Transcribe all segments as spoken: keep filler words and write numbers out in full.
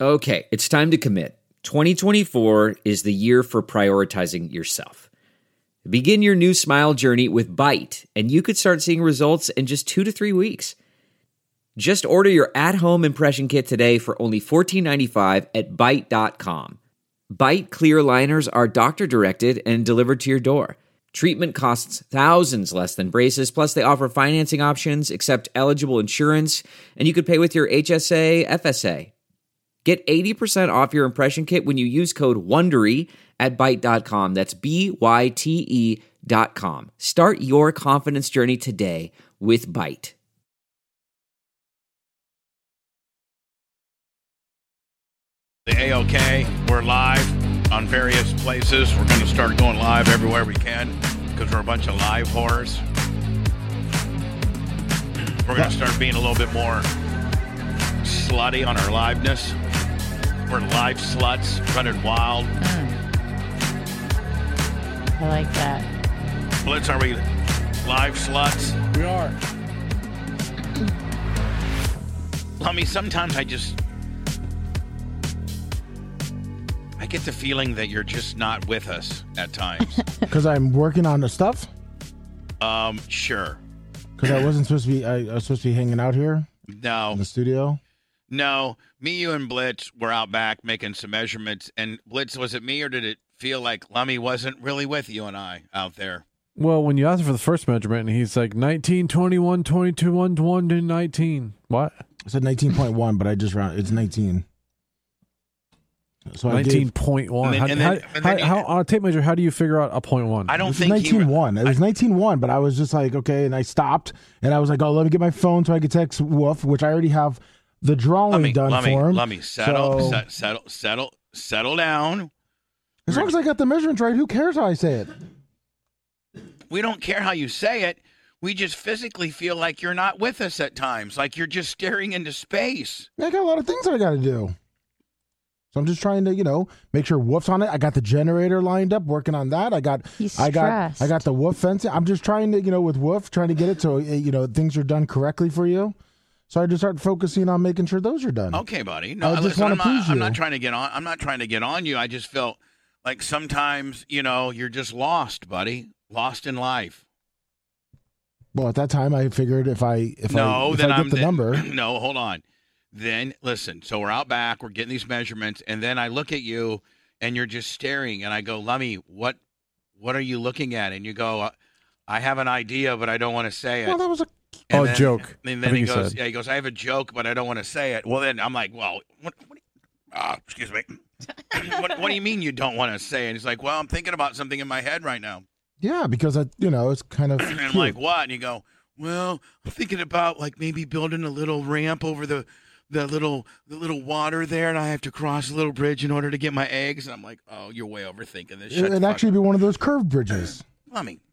Okay, it's time to commit. twenty twenty-four is the year for prioritizing yourself. Begin your new smile journey with Byte, and you could start seeing results in just two to three weeks. Just order your at-home impression kit today for only fourteen ninety-five at byte dot com. Byte clear aligners are doctor-directed and delivered to your door. Treatment costs thousands less than braces, plus they offer financing options, accept eligible insurance, and you could pay with your H S A, F S A. Get eighty percent off your impression kit when you use code WONDERY at byte dot com. That's B Y T E dot com. Start your confidence journey today with Byte. The A O K, we're live on various places. We're going to start going live everywhere we can because we're a bunch of live whores. We're going to start being a little bit more slutty on our liveness. We're live sluts, running wild. Mm. I like that. Blitz, are we live sluts? We are. I mean, sometimes I just... I get the feeling that you're just not with us at times. Because I'm working on the stuff? Um, sure. Because I wasn't supposed to be, I, I was supposed to be hanging out here No. in the studio? No. Me, you, and Blitz were out back making some measurements. And Blitz, was it me or did it feel like Lummy wasn't really with you and I out there? Well, when you asked for the first measurement, and he's like nineteen, twenty-one, twenty-two, one, one, nineteen. What? I said nineteen point one, but I just round. It's nineteen. So nineteen point one. And then- How, and then- how, and then how, you- how, on a tape measure, how do you figure out a point one? I don't It was think he nineteen one. It was I- nineteen one, but I was just like, okay, and I stopped, and I was like, oh, let me get my phone so I could text Woof, which I already have the drawing Lummy, done Lummy, for him. Lummy, settle, So- set, settle, settle, settle down. As long as I got the measurements right, who cares how I say it? We don't care how you say it. We just physically feel like you're not with us at times, like you're just staring into space. I got a lot of things that I got to do. So I'm just trying to, you know, make sure Woof's on it. I got the generator lined up, working on that. I got, He's I got, stressed. I got the Woof fencing. I'm just trying to, you know, with Woof, trying to get it so, uh, you know, things are done correctly for you. So I just start focusing on making sure those are done. Okay, buddy. No, I just listen, wanna I'm not, please I'm you. not trying to get on. I'm not trying to get on you. I just felt like sometimes, you know, you're just lost, buddy. Lost in life. Well, at that time, I figured if I if no, I if then I get I'm the then- number, No, hold on. Then listen. So we're out back. We're getting these measurements, and then I look at you, and you're just staring, and I go, Lummy, what, what are you looking at? And you go, I have an idea, but I don't want to say it. well, that was a And Oh, then- joke. And I then he think you goes, said. yeah, he goes, I have a joke, but I don't want to say it. Well, then I'm like, well, what, what uh, excuse me. what, what do you mean you don't want to say it? And he's like, well, I'm thinking about something in my head right now. yeah, because I, you know, it's kind of. And I'm cute. like, what? And you go, well, I'm thinking about like maybe building a little ramp over the the little the little water there, and I have to cross a little bridge in order to get my eggs. And I'm like, oh, you're way overthinking this. Shut the It'd fuck actually up. be one of those curved bridges. I mean,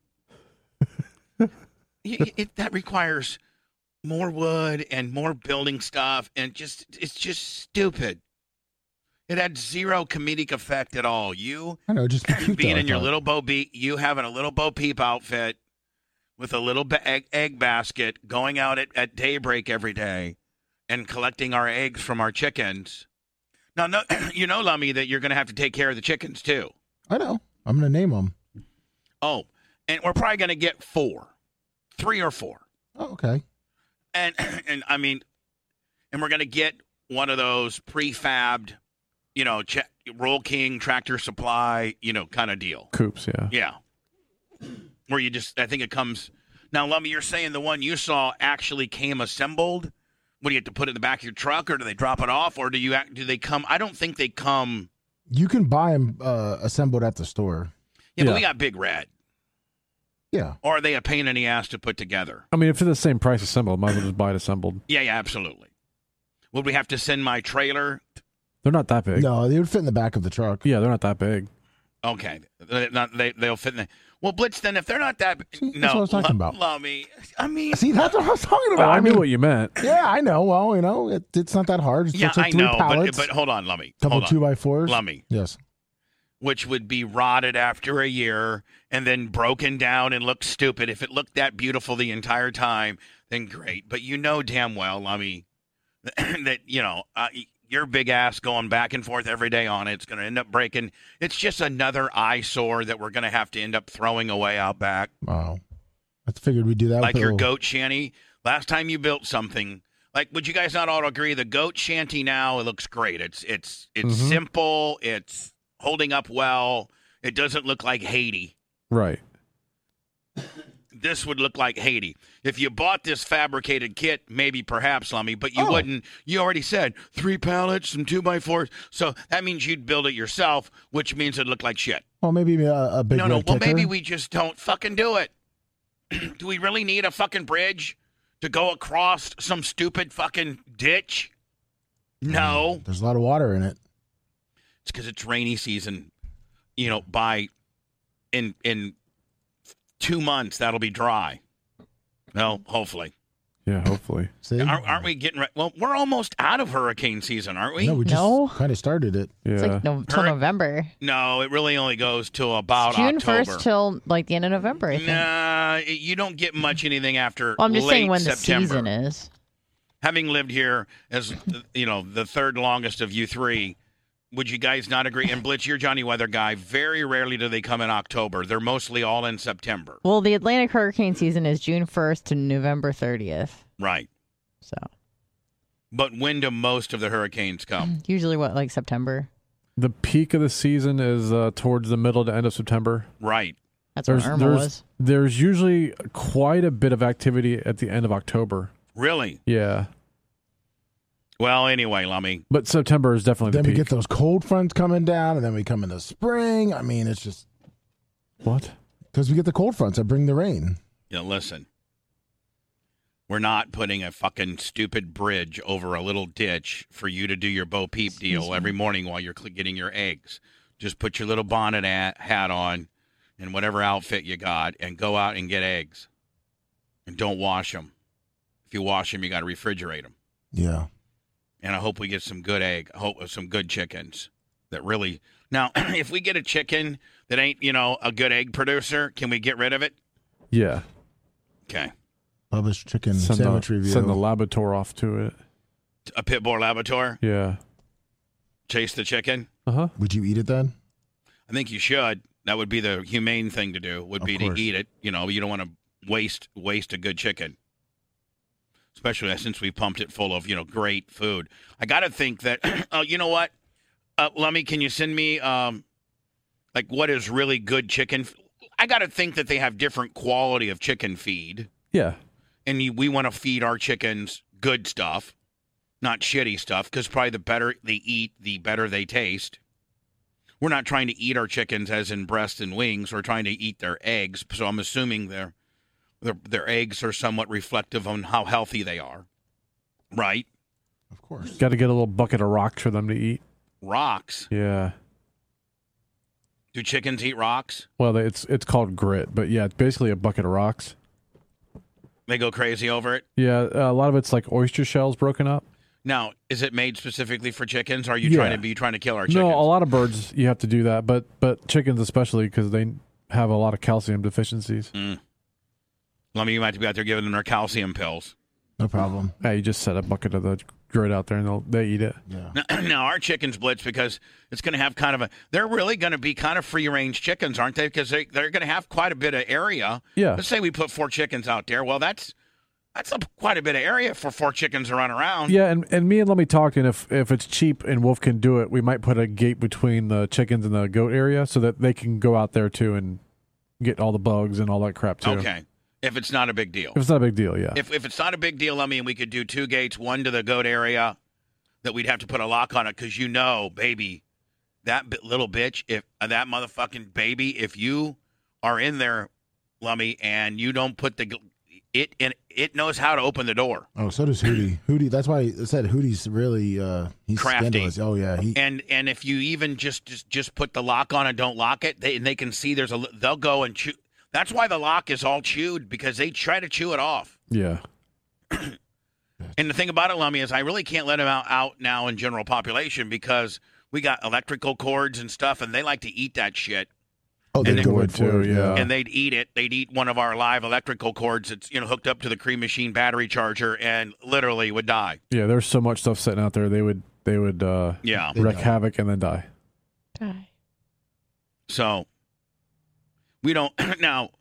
it, it, that requires more wood and more building stuff, and just it's just stupid. It had zero comedic effect at all. You I know, just be cute. being though, I in your thought. little Bo Peep, you having a little Bo Peep outfit with a little ba- egg, egg basket, going out at, at daybreak every day and collecting our eggs from our chickens. Now, no, you know, Lummy, that you're going to have to take care of the chickens too. I know. I'm gonna name them. Oh, and we're probably going to get four, three or four. Oh, okay. And and I mean, and we're gonna get one of those prefabbed, you know, ch- Roll King Tractor Supply, you know, kind of deal. Coops, yeah. Yeah, where you just, I think it comes. Now, Lummy, you're saying the one you saw actually came assembled. What do you have to put it in the back of your truck, or do they drop it off, or do you act, do they come? I don't think they come. You can buy them uh, assembled at the store. Yeah, but Yeah. we got Big Red. Yeah. Or are they a pain in the ass to put together? I mean, if it's the same price assembled, might as well just buy it assembled. Yeah, yeah, absolutely. Would we have to send my trailer? They're not that big. No, they would fit in the back of the truck. Yeah, they're not that big. Okay, they, not, they they'll fit in the. Well, Blitz, then if they're not that, See, that's no, what I was talking Lu- about. Lummy. I mean, See, that's what I was talking Oh, about. I knew mean, what you meant. yeah, I know. Well, you know, it, it's not that hard. It's yeah, just like I three know, but pallets, but hold on, Lummy. couple Hold two on, by fours. Lummy, Yes. which would be rotted after a year and then broken down and look stupid. If it looked that beautiful the entire time, then great. But you know damn well, Lummy, that you know uh, your big ass going back and forth every day on it. It's going to end up breaking. It's just another eyesore that we're going to have to end up throwing away out back. Wow. I figured we'd do that. Like with your the- goat shanty. Last time you built something, like, would you guys not all agree? The goat shanty now, it looks great. It's it's it's Mhm. simple. It's holding up well. It doesn't look like Haiti. Right. This would look like Haiti. If you bought this fabricated kit, maybe perhaps, Lummy, but you Oh. wouldn't. You already said three pallets, some two by fours. So that means you'd build it yourself, which means it'd look like shit. Well, maybe a, a big no, red no. Well, kicker. maybe we just don't fucking do it. Do we really need a fucking bridge to go across some stupid fucking ditch? No. There's a lot of water in it. It's because it's rainy season. You know, by in in two months that'll be dry. Well, hopefully. Yeah, hopefully. See? Aren't, aren't we getting? Re- well, we're almost out of hurricane season, aren't we? No, we just No. kind of started it. Yeah. It's like no, till Hurri- November. No, it really only goes till about June October. first till like the end of November, I think. Nah, it- you don't get much anything after. Well, I'm just late saying when September. the season is. Having lived here as you know the third longest of you three, would you guys not agree? And Blitz, you're Johnny Weather guy. Very rarely do they come in October. They're mostly all in September. Well, the Atlantic hurricane season is June first to November thirtieth. Right. So But when do most of the hurricanes come? usually what, like September? The peak of the season is uh, towards the middle to end of September. Right. That's There's what Irma there's was. there's usually quite a bit of activity at the end of October. Really? Yeah, Well, anyway, Lummy. but September is definitely Then the we peak. get those cold fronts coming down, and then we come into spring. I mean, it's just What? because we get the cold fronts that bring the rain. You know, listen. We're not putting a fucking stupid bridge over a little ditch for you to do your Bo Peep deal every morning while you're cl- getting your eggs. Just put your little bonnet at, hat on and whatever outfit you got and go out and get eggs. And don't wash them. If you wash them, you got to refrigerate them. Yeah. And I hope we get some good egg, I hope some good chickens that really. Now, if we get a chicken that ain't, you know, a good egg producer, can we get rid of it? Yeah. Okay. Bubba's chicken Send sandwich the, review. send the Laborator off to it. A pit bull Labrador, Yeah. chase the chicken. Uh huh. Would you eat it then? I think you should. That would be the humane thing to do. Would Of be course. to eat it. You know, you don't want to waste waste a good chicken, especially since we pumped it full of you know great food. I got to think that. Oh, you know what, uh, Lummy, can you send me um, like what is really good chicken? f- I got to think that they have different quality of chicken feed, Yeah. and you, we want to feed our chickens good stuff, not shitty stuff, because probably the better they eat, the better they taste. We're not trying to eat our chickens as in breast and wings. We're trying to eat their eggs. So I'm assuming their their, their eggs are somewhat reflective on how healthy they are. Right? Of course. Got to get a little bucket of rocks for them to eat. Rocks. Yeah. Do chickens eat rocks? Well, they- it's it's called grit, but yeah, it's basically a bucket of rocks. They go crazy over it. Yeah, a lot of it's like oyster shells broken up. Now, is it made specifically for chickens? Or are you Yeah. trying to be trying to kill our chickens? No, a lot of birds you have to do that, but but chickens especially because they have a lot of calcium deficiencies. Mm. Lummy, you might be out there giving them their calcium pills. No problem. Yeah, you just set a bucket of the grit out there and they'll they eat it. Yeah. Now, now our chickens blitz because it's going to have kind of a. They're really going to be kind of free range chickens, aren't they? Because they they're going to have quite a bit of area. Yeah. Let's say we put four chickens out there. Well, that's that's a, quite a bit of area for four chickens to run around. Yeah, and, and me and Lemmy talked, and if if it's cheap and Wolf can do it, we might put a gate between the chickens and the goat area so that they can go out there too and get all the bugs and all that crap too. Okay. If it's not a big deal. If it's not a big deal, yeah. If if it's not a big deal, I mean, we could do two gates, one to the goat area, that we'd have to put a lock on it because you know, baby, that bi- little bitch, if uh, that motherfucking baby, if you are in there, Lummy, and you don't put the gl- it in, it knows how to open the door. Oh, so does Hootie. Hootie. That's why I said Hootie's really uh, he's Crafty. scandalous. Oh yeah, he. And and if you even just just, just put the lock on and don't lock it, they and they can see there's a li- they'll go and chew. That's why the lock is all chewed because they try to chew it off. Yeah. And the thing about it, Lummy, is I really can't let them out, out now in general population because we got electrical cords and stuff, and they like to eat that shit. oh, they and go they in would for too, it. yeah. And they'd eat it. They'd eat one of our live electrical cords that's you know hooked up to the Cream Machine battery charger, and literally would die. Yeah, there's so much stuff sitting out there they would they would uh, Yeah. wreak die. havoc and then die. Die. So we don't now.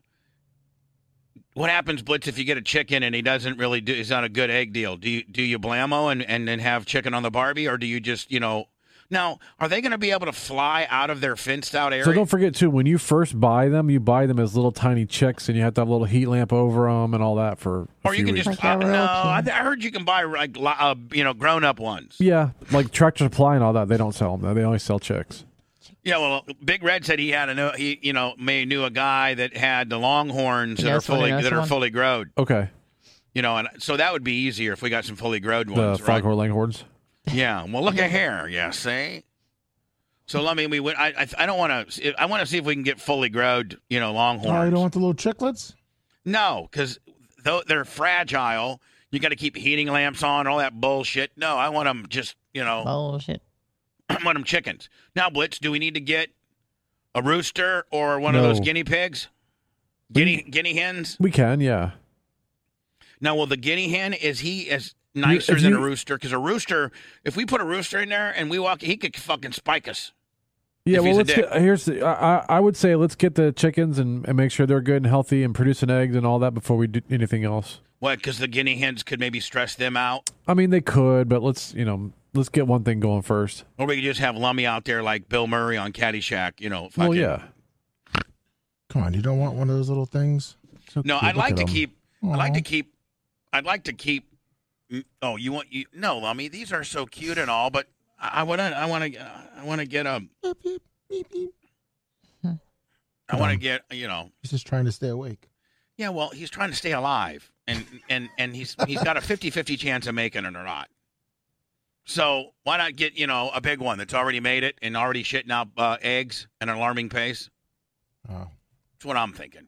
What happens, Blitz, if you get a chicken and he doesn't really do? He's not a good egg deal. Do you do you blammo and and then have chicken on the Barbie, or do you just you know? Now, are they going to be able to fly out of their fenced out area? So don't forget too, when you first buy them, you buy them as little tiny chicks, and you have to have a little heat lamp over them and all that for. A Or you few can weeks. just Like uh, a no. real I, kid. I heard you can buy like li- uh, you know grown up ones. Yeah, like Tractor Supply and all that. They don't sell them. They only sell chicks. Yeah, well, Big Red said he had a know he you know may knew a guy that had the Longhorns that Yes, are fully what, that are someone? fully growed. Okay, You know, and so that would be easier if we got some fully growed the ones, right? Foghorn Leghorns. Yeah. Well, look at here. Yeah. See. So let me. We would. I. I, I don't want to. I want to see if we can get fully growed. You know, Longhorns. Oh, you don't want the little chicklets? No, because though they're fragile, you got to keep heating lamps on, all that bullshit. No, I want them just. You know, Bullshit. I want them chickens. Now, Blitz, do we need to get a rooster or one of No. those guinea pigs? Guinea guinea hens. We can, yeah. Now, will the guinea hen is he as nicer if than you- a rooster? Because a rooster, if we put a rooster in there and we walk, he could fucking spike us. Yeah, If well, he's a let's dick. get, here's the, I, I I would say let's get the chickens and, and make sure they're good and healthy and producing eggs and all that before we do anything else. What? Because the guinea hens could maybe stress them out, I mean, they could, but let's you know let's get one thing going first. or we could just have Lummy out there like Bill Murray on Caddyshack. You know. Well, fucking- yeah. Come on, you don't want one of those little things? So No, cute. I'd Look like at to 'em. keep. I'd like Aw. to keep. I'd like to keep. Oh, you want you? No, Lummy. These are so cute and all, but I want to. I want to. I want to get a. Beep, beep, beep, beep. I want to get. You know. He's just trying to stay awake. Yeah. Well, he's trying to stay alive, and and and he's he's got a fifty-fifty chance of making it or not. So why not get you know a big one that's already made it and already shitting out uh, eggs at an alarming pace? Oh. That's what I'm thinking.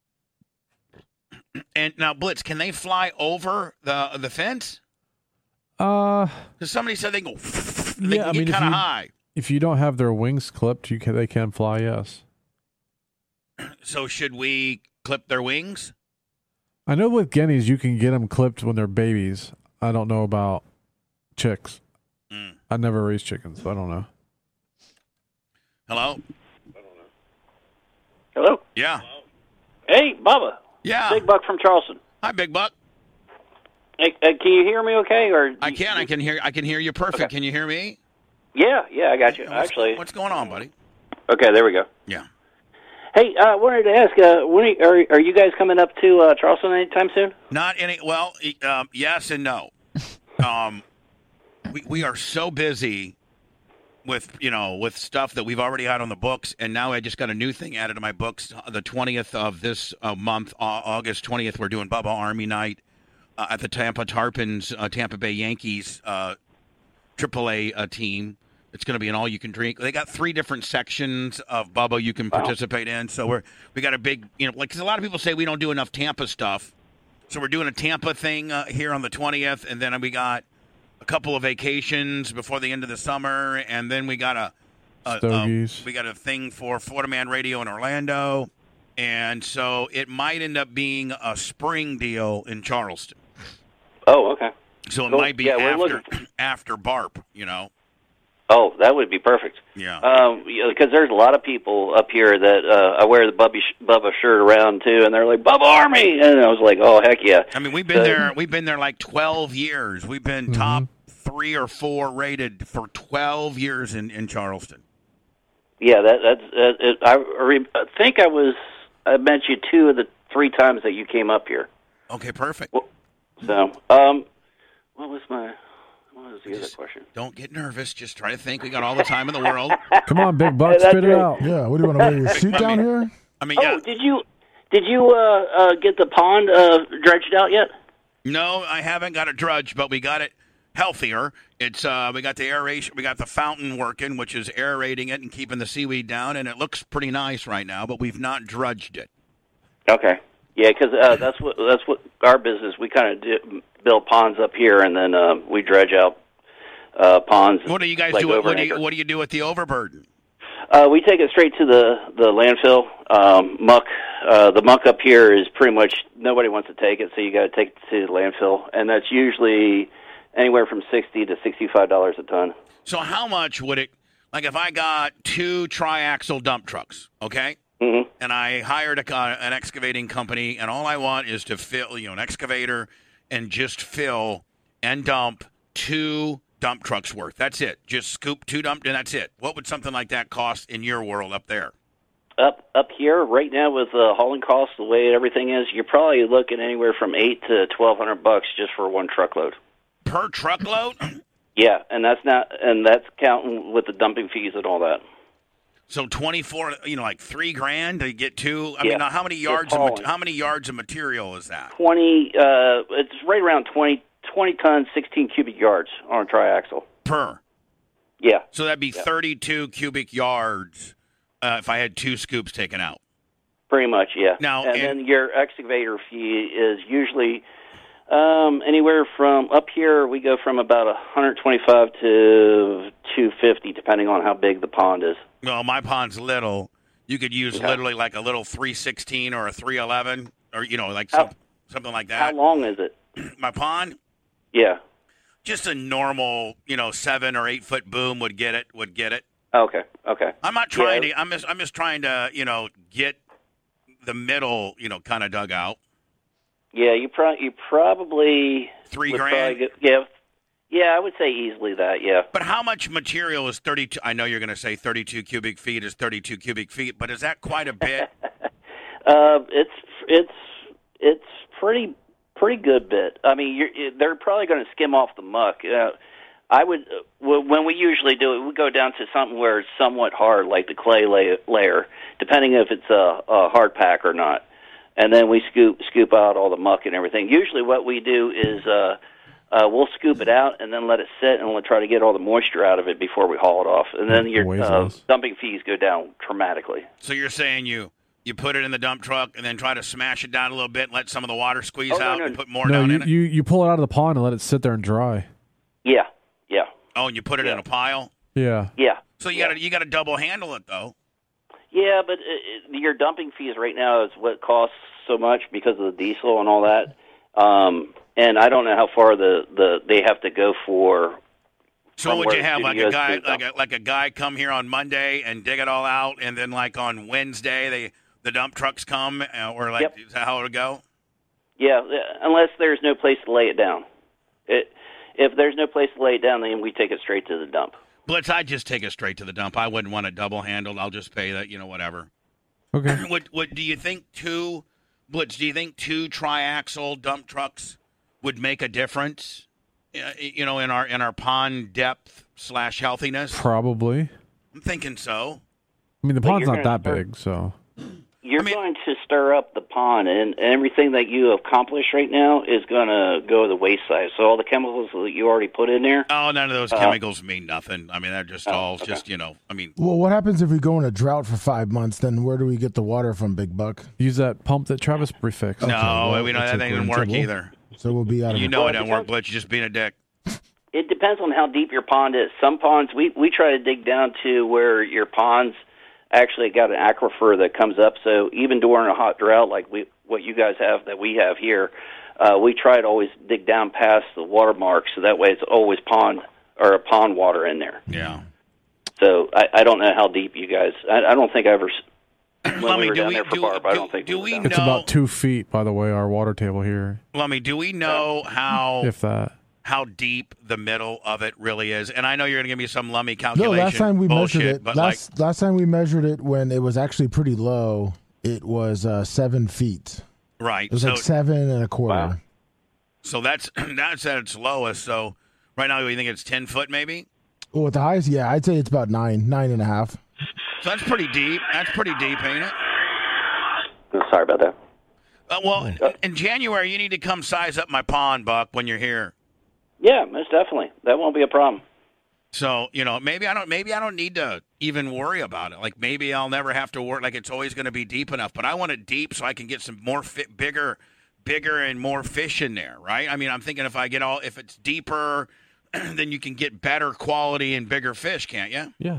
And now, Blitz, can they fly over the the fence? Uh, Because somebody said they can go. They Yeah, can I get mean, if kind of you- high. if you don't have their wings clipped, you can, they can fly. Yes. So should we clip their wings? I know with guineas you can get them clipped when they're babies. I don't know about chicks. Mm. I never raised chickens, so I don't know. Hello. Hello. Yeah. Hey, Bubba. Yeah. Big Buck from Charleston. Hi, Big Buck. Hey, uh, can you hear me okay? Or I can. I can hear. I can hear you perfect. Okay. Can you hear me? Yeah, yeah, I got you. What's, Actually. what's going on, buddy? Okay, there we go. Yeah. Hey, I uh, wanted to ask, uh, when are, are you guys coming up to uh, Charleston anytime soon? Not any. Well, e- um, yes and no. Um, we we are so busy with you know with stuff that we've already had on the books, and now I just got a new thing added to my books. The twentieth of this uh, month, uh, August twentieth, we're doing Bubba Army Night uh, at the Tampa Tarpons, uh, Tampa Bay Yankees uh, triple A uh, team. It's going to be an all-you-can-drink. They got three different sections of Bubba you can participate in. So we're we got a big, you know, like because a lot of people say we don't do enough Tampa stuff. So we're doing a Tampa thing uh, here on the twentieth, and then we got a couple of vacations before the end of the summer, and then we got a, a, a Stogies. we got a thing for Florida Man Radio in Orlando, and so it might end up being a spring deal in Charleston. Oh, okay. So it Cool. might be Yeah, we're after after B A R P, you know. Oh, that would be perfect. Yeah. Um, because there's a lot of people up here that uh, I wear the Bubba, sh- Bubba shirt around too, and they're like Bubba Army, and I was like, oh heck yeah. I mean, we've been Uh, there. We've been there like twelve years. We've been Mhm. top three or four rated for twelve years in, in Charleston. Yeah, that that's uh, it, I, re- I think I was I met you two of the three times that you came up here. Okay, perfect. Well, So, um, what was my what was the other Just- question? Don't get nervous. Just try to think. We got all the time in the world. Come on, Big Buck, That's spit it right. out. Yeah, what do you want to wear your suit down here? I mean, Oh, yeah. did you did you uh, uh, get the pond uh, dredged out yet? No, I haven't got it drudged, but we got it healthier. It's uh, we got the aeration, we got the fountain working, which is aerating it and keeping the seaweed down, and it looks pretty nice right now. But we've not drudged it. Okay. Yeah, because uh, that's what that's what our business. We kind of do, build ponds up here, and then uh, we dredge out uh, ponds. What do you guys like do? over What an do you acre. What do you do with the overburden? Uh, we take it straight to the the landfill. Um, muck. Uh, the muck up here is pretty much nobody wants to take it, so you got to take it to the landfill, and that's usually anywhere from sixty to sixty-five dollars a ton. So how much would it, like if I got two triaxle dump trucks, okay? Mm-hmm. And I hired a, uh, an excavating company, and all I want is to fill, you know, an excavator and just fill and dump two dump trucks worth. That's it. Just scoop two dump, and that's it. What would something like that cost in your world up there? Up up here right now with the hauling costs, the way everything is, you're probably looking anywhere from eight to twelve hundred bucks just for one truckload. Per truckload? Yeah, and that's not, and that's counting with the dumping fees and all that. So twenty-four, you know, like three grand to get two. I Yeah. mean, now how many yards? Just Of, mat- hauling. how many yards of material is that? Twenty, uh, it's right around twenty, twenty tons, sixteen cubic yards on a triaxle. Per. Yeah, So that'd be Yeah. thirty-two cubic yards uh, if I had two scoops taken out. pretty much. Yeah. Now, and, and- then your excavator fee is usually um, anywhere from up here. We go from about one hundred twenty-five to two fifty, depending on how big the pond is. Well, my pond's little. You could use Okay. literally like a little three sixteen or a three eleven or, you know, like How- some, something like How that. long is it? My pond, Yeah. just a normal, you know, seven or eight foot boom would get it, would get it. Okay. Okay. I'm not trying Yeah. to, I'm just, I'm just trying to, you know, get the middle, you know, kind of dug out. Yeah. You pro- you probably Three would grand? probably get- yeah. Yeah, I would say easily that. Yeah. But how much material is thirty-two? I know you're going to say thirty-two cubic feet is thirty-two cubic feet, but is that quite a bit? Uh, it's it's it's pretty pretty good bit. I mean, you're, they're probably going to skim off the muck. Uh, I would uh, when we usually do it, we go down to something where it's somewhat hard, like the clay lay, layer, depending if it's a, a hard pack or not, and then we scoop scoop out all the muck and everything. Usually, what we do is uh, uh, we'll scoop it out and then let it sit, and we'll try to get all the moisture out of it before we haul it off, and then your Always uh, is. dumping fees go down dramatically. So you're saying you you put it in the dump truck and then try to smash it down a little bit, and let some of the water squeeze Oh, no, out, no, and no. put more No, down you, in it. you you pull it out of the pond and let it sit there and dry. Yeah, yeah, Oh, and you put it in Yeah. a pile. Yeah. yeah. So you Yeah. got to you got to double handle it though. Yeah, but uh, your dumping fees right now is what costs so much because of the diesel and all that. Um, and I don't know how far the, the they have to go for. So From would where you the have like a studios guy do like dump. a, like a guy come here on Monday and dig it all out, and then like on Wednesday they the dump trucks come, uh, or like Yep. is that how it would go? Yeah, uh, unless there's no place to lay it down. It, if there's no place to lay it down, then we take it straight to the dump. Blitz, I'd just take it straight to the dump. I wouldn't want it double handled. I'll just pay that, you know, whatever. Okay. Would would do you think two Blitz? Do you think two triaxle dump trucks would make a difference? uh, You know, in our in our pond depth slash healthiness. Probably. I'm thinking so. I mean, the But pond's you're not gonna that start- big, so. You're I mean- going to stir up the pond, and everything that you accomplish right now is going to go to the wayside. So all the chemicals that you already put in there. Oh, none of those Uh, chemicals mean nothing. I mean, they're just Oh, all okay. just you know. I mean, Well, what happens if we go in a drought for five months? Then where do we get the water from, Big Buck? Use that pump that Travis prefixed. no, well, we know looks that like thing we're didn't in work trouble. either. So we'll be out of You it. know Well, it didn't because- work, Blitz. You're just being a dick. It depends on how deep your pond is. Some ponds, we, we try to dig down to where your pond's actually got an aquifer that comes up. So even during a hot drought like we what you guys have that we have here, uh, we try to always dig down past the watermark, so that way it's always pond or a pond water in there. Yeah. So I, I don't know how deep you guys. I, I don't think I ever. s- When Lummy, we were do down we- there for do- Barb, I do- don't think do we were we down know- It's about two feet, by the way, our water table here, Lummy, do we know how if that. how deep the middle of it really is? And I know you're going to give me some Lummy No, calculation. last time we bullshit, measured it. but Last last time we measured it when it was actually pretty low. It was uh, seven feet. like right. It was So like seven and a quarter. Wow. so that's that's at its lowest. So right now you think it's ten foot maybe? Well, at the highest, yeah, I'd say it's about nine, nine and a half. So that's pretty deep. That's pretty deep, ain't it? Oh, sorry about that. Uh, well, in, in January you need to come size up my pond, Buck, when you're here. Yeah, most definitely. That won't be a problem. So you know, maybe I don't. Maybe I don't need to even worry about it. Like maybe I'll never have to worry. Like it's always going to be deep enough. But I want it deep so I can get some more fit, bigger, bigger and more fish in there. Right? I mean, I'm thinking if I get all, if it's deeper, then you can get better quality and bigger fish, can't you? Yeah.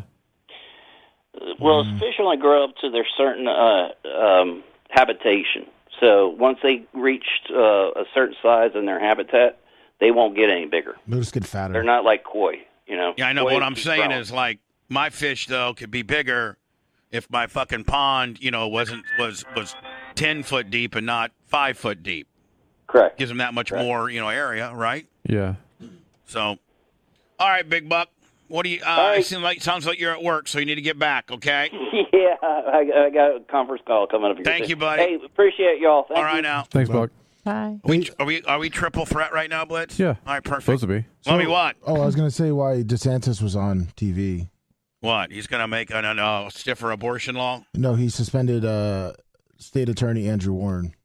Well, fish only grow up to their certain uh, um, habitation. So once they reach uh, a certain size in their habitat, they won't get any bigger. They'll just get fatter. They're not like koi. You know. Yeah, I know. Boy, What I'm keep saying growing. is, like, my fish though could be bigger if my fucking pond, you know, wasn't was was ten foot deep and not five foot deep. correct. Gives them that much Correct. more, you know, area, right? Yeah. So, all right, Big Buck. What do you? Uh, right. It seems like sounds like you're at work, so you need to get back. Okay. Yeah, I, I got a conference call coming up here. Thank soon. you, buddy. Hey, appreciate y'all. Thank All right you. now. Thanks, Buck. Bye. We, are we are we triple threat right now, Blitz? Yeah. All right, perfect. Supposed to be. Let me what? Oh, I was going to say why DeSantis was on T V. What? He's gonna make a, a, a stiffer abortion law? No, he suspended uh, State Attorney Andrew Warren.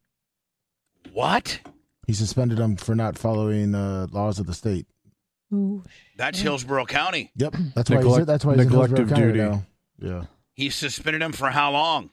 What? He suspended him for not following uh, laws of the state. Ooh. That's Hillsborough County. Yep, that's why he's Neglect- that's why he's in neglect Hillsborough of County duty. now. Yeah, He suspended him for how long?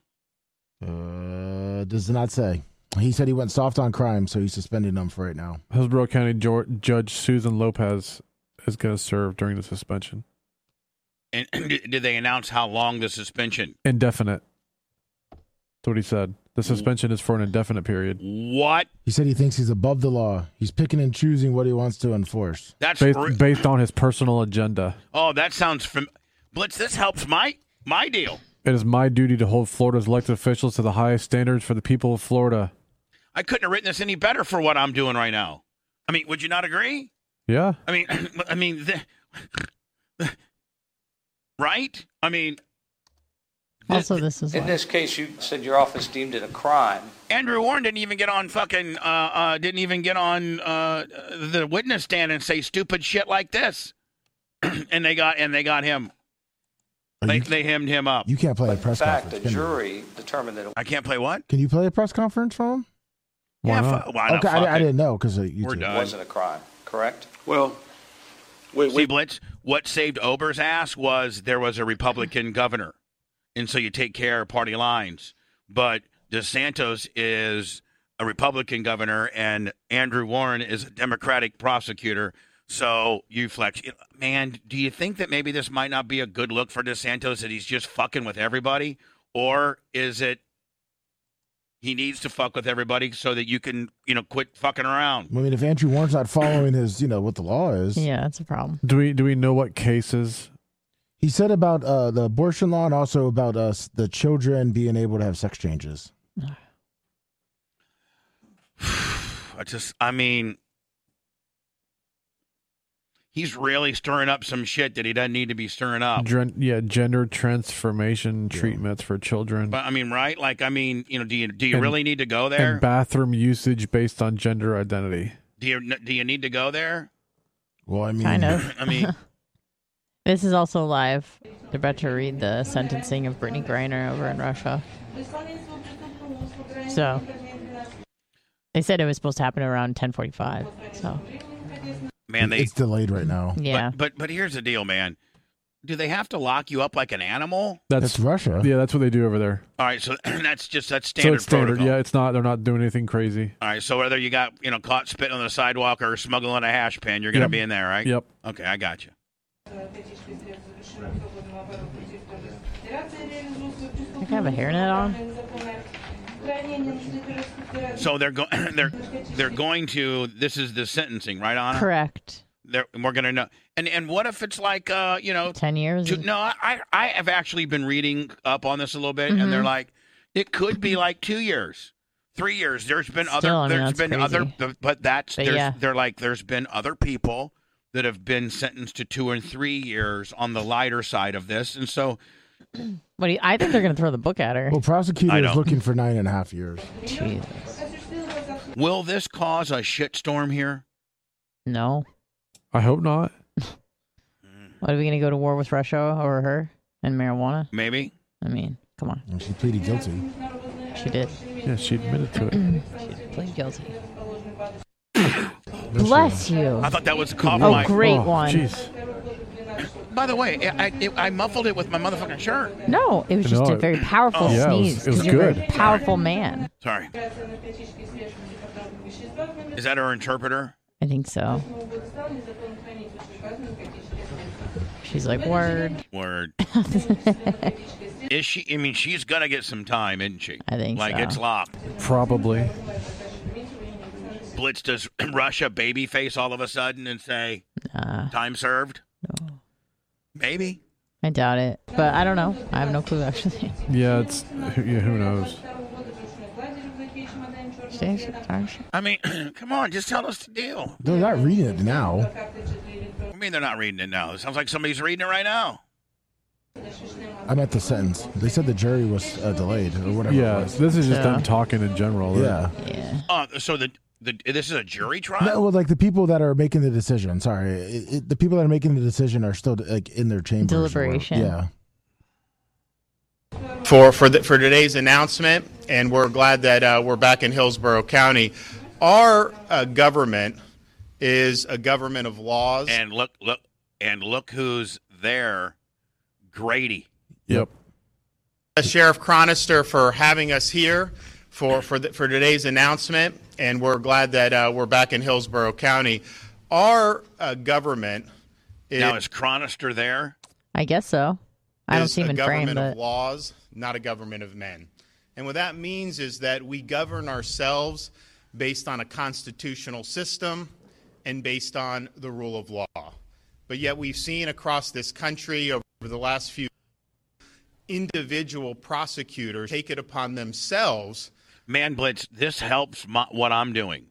uh, does not say. He said he went soft on crime, so he's suspending him for right now. Hillsborough County jo- Judge Susan Lopez is going to serve during the suspension. And did they announce how long the suspension? Indefinite. That's what he said. The suspension is for an indefinite period. What? He said he thinks he's above the law. He's picking and choosing what he wants to enforce. That's Based, re- based on his personal agenda. oh, that sounds fam- Blitz. This helps my my deal. It is my duty to hold Florida's elected officials to the highest standards for the people of Florida. I couldn't have written this any better for what I'm doing right now. I mean, would you not agree? Yeah. I mean, I mean, the, right? I mean, Also, this is In like, this case, you said your office deemed it a crime. Andrew Warren didn't even get on fucking, uh, uh, didn't even get on uh, the witness stand and say stupid shit like this, and they got and they got him. Are They you, they hemmed him up. you can't play a In press fact, conference. the can you? jury determined that it I can't play what? Can you play a press conference from him? Why yeah, not? fu- why not? Okay, Fuck I, I it. didn't know because you We're two. done. wasn't a crime, correct? Well, we, See, we, Blitz, what saved Ober's ass was there was a Republican governor. And so you take care of party lines. But DeSantis is a Republican governor and Andrew Warren is a Democratic prosecutor. So you flex. Man, do you think that maybe this might not be a good look for DeSantis, that he's just fucking with everybody? Or is it he needs to fuck with everybody so that you can, you know, quit fucking around? I mean, if Andrew Warren's not following his, you know, what the law is. yeah, that's a problem. Do we do we know what cases? He said about uh, the abortion law and also about us the children being able to have sex changes. I just, I mean, he's really stirring up some shit that he doesn't need to be stirring up. Gen- yeah, gender transformation treatments for children But I mean, right? Like, I mean, you know, do you do you And- really need to go there? and bathroom usage based on gender identity. Do you do you need to go there? Well, I mean, Kind of. I mean, This is also live. They're about to read the sentencing of Brittany Griner over in Russia. So they said it was supposed to happen around ten forty-five. So man, they. it's delayed right now. yeah, But, but but here's the deal, man. Do they have to lock you up like an animal? That's That's Russia. yeah, that's what they do over there. All right, so that's just that's So standard it's standard. protocol. Yeah, it's not. They're not doing anything crazy. All right, so whether you got you know caught spitting on the sidewalk or smuggling a hash pen, you're gonna Yep. be in there, right? Yep. Okay, I got you. I can have a hairnet on. So they're going they're they're going to. This is the sentencing, right, Anna? Correct. They're, we're gonna know. And and what if it's like uh you know Ten years. two, no I I have actually been reading up on this a little bit, and Mm-hmm. they're like it could be like two years, three years. There's been Still, other I mean, there's that's been other crazy. but that's But there's yeah. they're like there's been other people that have been sentenced to two and three years on the lighter side of this, and so What do you, I think they're going to throw the book at her. Well, prosecutor I is know. looking for nine and a half years. Jesus. will this cause a shitstorm here? No. I hope not. What, are we going to go to war with Russia over her and marijuana? Maybe. I mean, come on. And she pleaded guilty. She did. Yeah, she admitted to it. She did plead guilty. Bless you. I thought that was a cough. Oh, mic. great Oh, one. Jeez. By the way, I, I I muffled it with my motherfucking shirt. No, it was just No, a very powerful Oh. Yeah, it was- sneeze. it was 'cause you're a very good. powerful man. Sorry. Is that our interpreter? I think so. She's like, word. Word. Is she? I mean, she's gonna get some time, isn't she? I think like so. it's locked. Probably. Blitz does Russia baby face all of a sudden and say Nah, time served. no. Maybe. I doubt it, but I don't know. I have no clue actually. Yeah, it's yeah. Who knows? I mean, come on, just tell us the deal. They're not reading it now. I mean, they're not reading it now. It sounds like somebody's reading it right now. I'm at the sentence. They said the jury was uh, delayed or whatever. Yeah, it was. this is just Yeah. them talking in general. Yeah. Yeah. Uh, so the, the this is a jury trial? No, well, like the people that are making the decision. Sorry, it, it, the people that are making the decision are still like in their chambers. or whatever. Deliberation. Yeah. for for the, for today's announcement, and we're glad that uh, we're back in Hillsborough County. Our uh, government is a government of laws. And look, look, and look who's there, Grady. Yep. Uh, Sheriff Chronister for having us here for for the, for today's announcement, and we're glad that uh, we're back in Hillsborough County. Our uh, government is, Now is Chronister there? I guess so. I don't is see him a in frame, government of but laws, not a government of men. And what that means is that we govern ourselves based on a constitutional system and based on the rule of law. But yet we've seen across this country over the last few individual prosecutors take it upon themselves. Man, Blitz, this helps my, what I'm doing.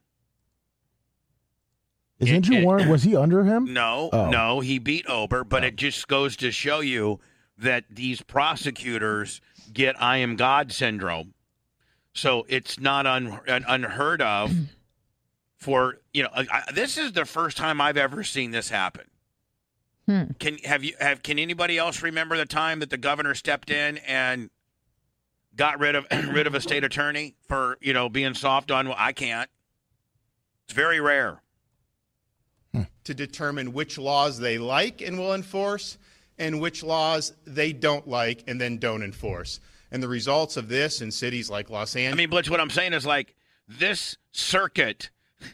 Is It- Andrew it- Warren, was he under him? No, Oh. no, he beat Ober, but it just goes to show you that these prosecutors get I am God syndrome. So it's not un, un, unheard of for, you know, I, I- this is the first time I've ever seen this happen. Hmm. Can have you have can anybody else remember the time that the governor stepped in and got rid of rid of a state attorney for, you know, being soft on? Well, I can't. It's very rare. To determine which laws they like and will enforce and which laws they don't like and then don't enforce. And the results of this in cities like Los I Angeles. mean, Blitz, what I'm saying is like this circuit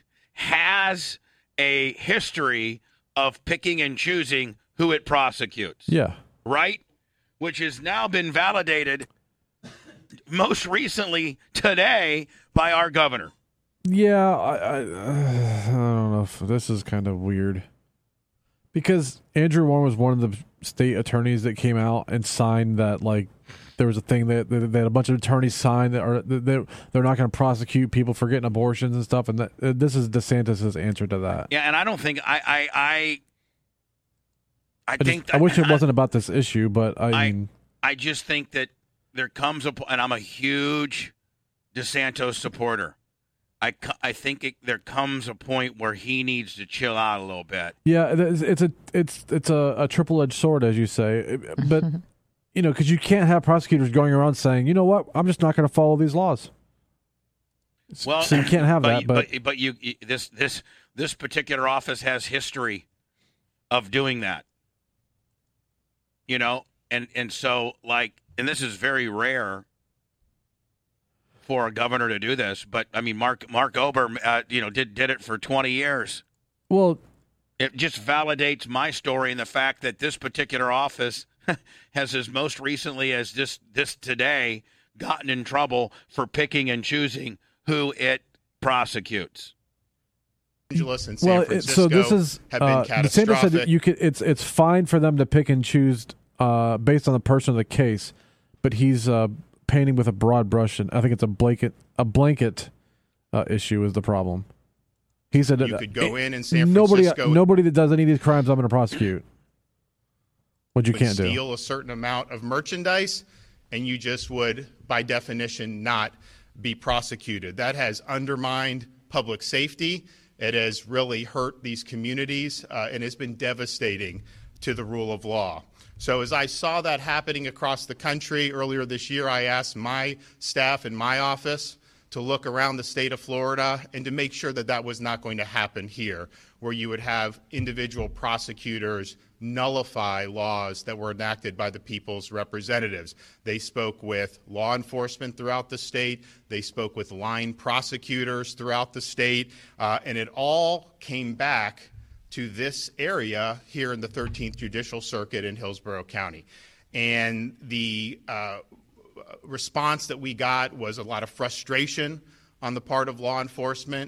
has a history of picking and choosing who it prosecutes, Yeah. right? Which has now been validated most recently today by our governor. Yeah, I, I, uh, I don't know if this is kind of weird because Andrew Warren was one of the state attorneys that came out and signed that, like, there was a thing that, that, that a bunch of attorneys signed that are that they're, they're not going to prosecute people for getting abortions and stuff, and that uh, this is DeSantis' answer to that. Yeah, and I don't think I I I, I I, think just, I wish it wasn't about this issue, but I, I- mean, I just think that there comes a po- and I'm a huge DeSantis supporter. I, co- I think it, there comes a point where he needs to chill out a little bit. yeah, it's, it's a it's it's a, a triple edged sword, as you say, but you know, because you can't have prosecutors going around saying, you know what, I'm just not going to follow these laws. Well, So you can't have but, that, but- but but you you- this this this particular office has history of doing that. You know, and and so like, and this is very rare for a governor to do this. But I mean, Mark Mark Ober, uh, you know, did did it for twenty years. Well, It just validates my story in the fact that this particular office has, as most recently as this this today, gotten in trouble for picking and choosing who it prosecutes. Angeles and San well, it, Francisco so this is have been uh, DeSantis catastrophic. said that you could. It's it's fine for them to pick and choose uh, based on the person of the case, but he's uh, painting with a broad brush, and I think it's a blanket a blanket uh, issue is the problem. He said You that, could go in in San nobody Francisco nobody that does any of these crimes I'm going to prosecute. What you would can't do. steal a certain amount of merchandise, and you just would, by definition, not be prosecuted. That has undermined public safety. It has really hurt these communities, uh, and it's been devastating to the rule of law. So as I saw that happening across the country earlier this year, I asked my staff in my office to look around the state of Florida and to make sure that that was not going to happen here, where you would have individual prosecutors nullify laws that were enacted by the people's representatives. They spoke with law enforcement throughout the state. They spoke with line prosecutors throughout the state. Uh, and it all came back to this area here in the thirteenth Judicial Circuit in Hillsborough County. And the uh, response that we got was a lot of frustration on the part of law enforcement,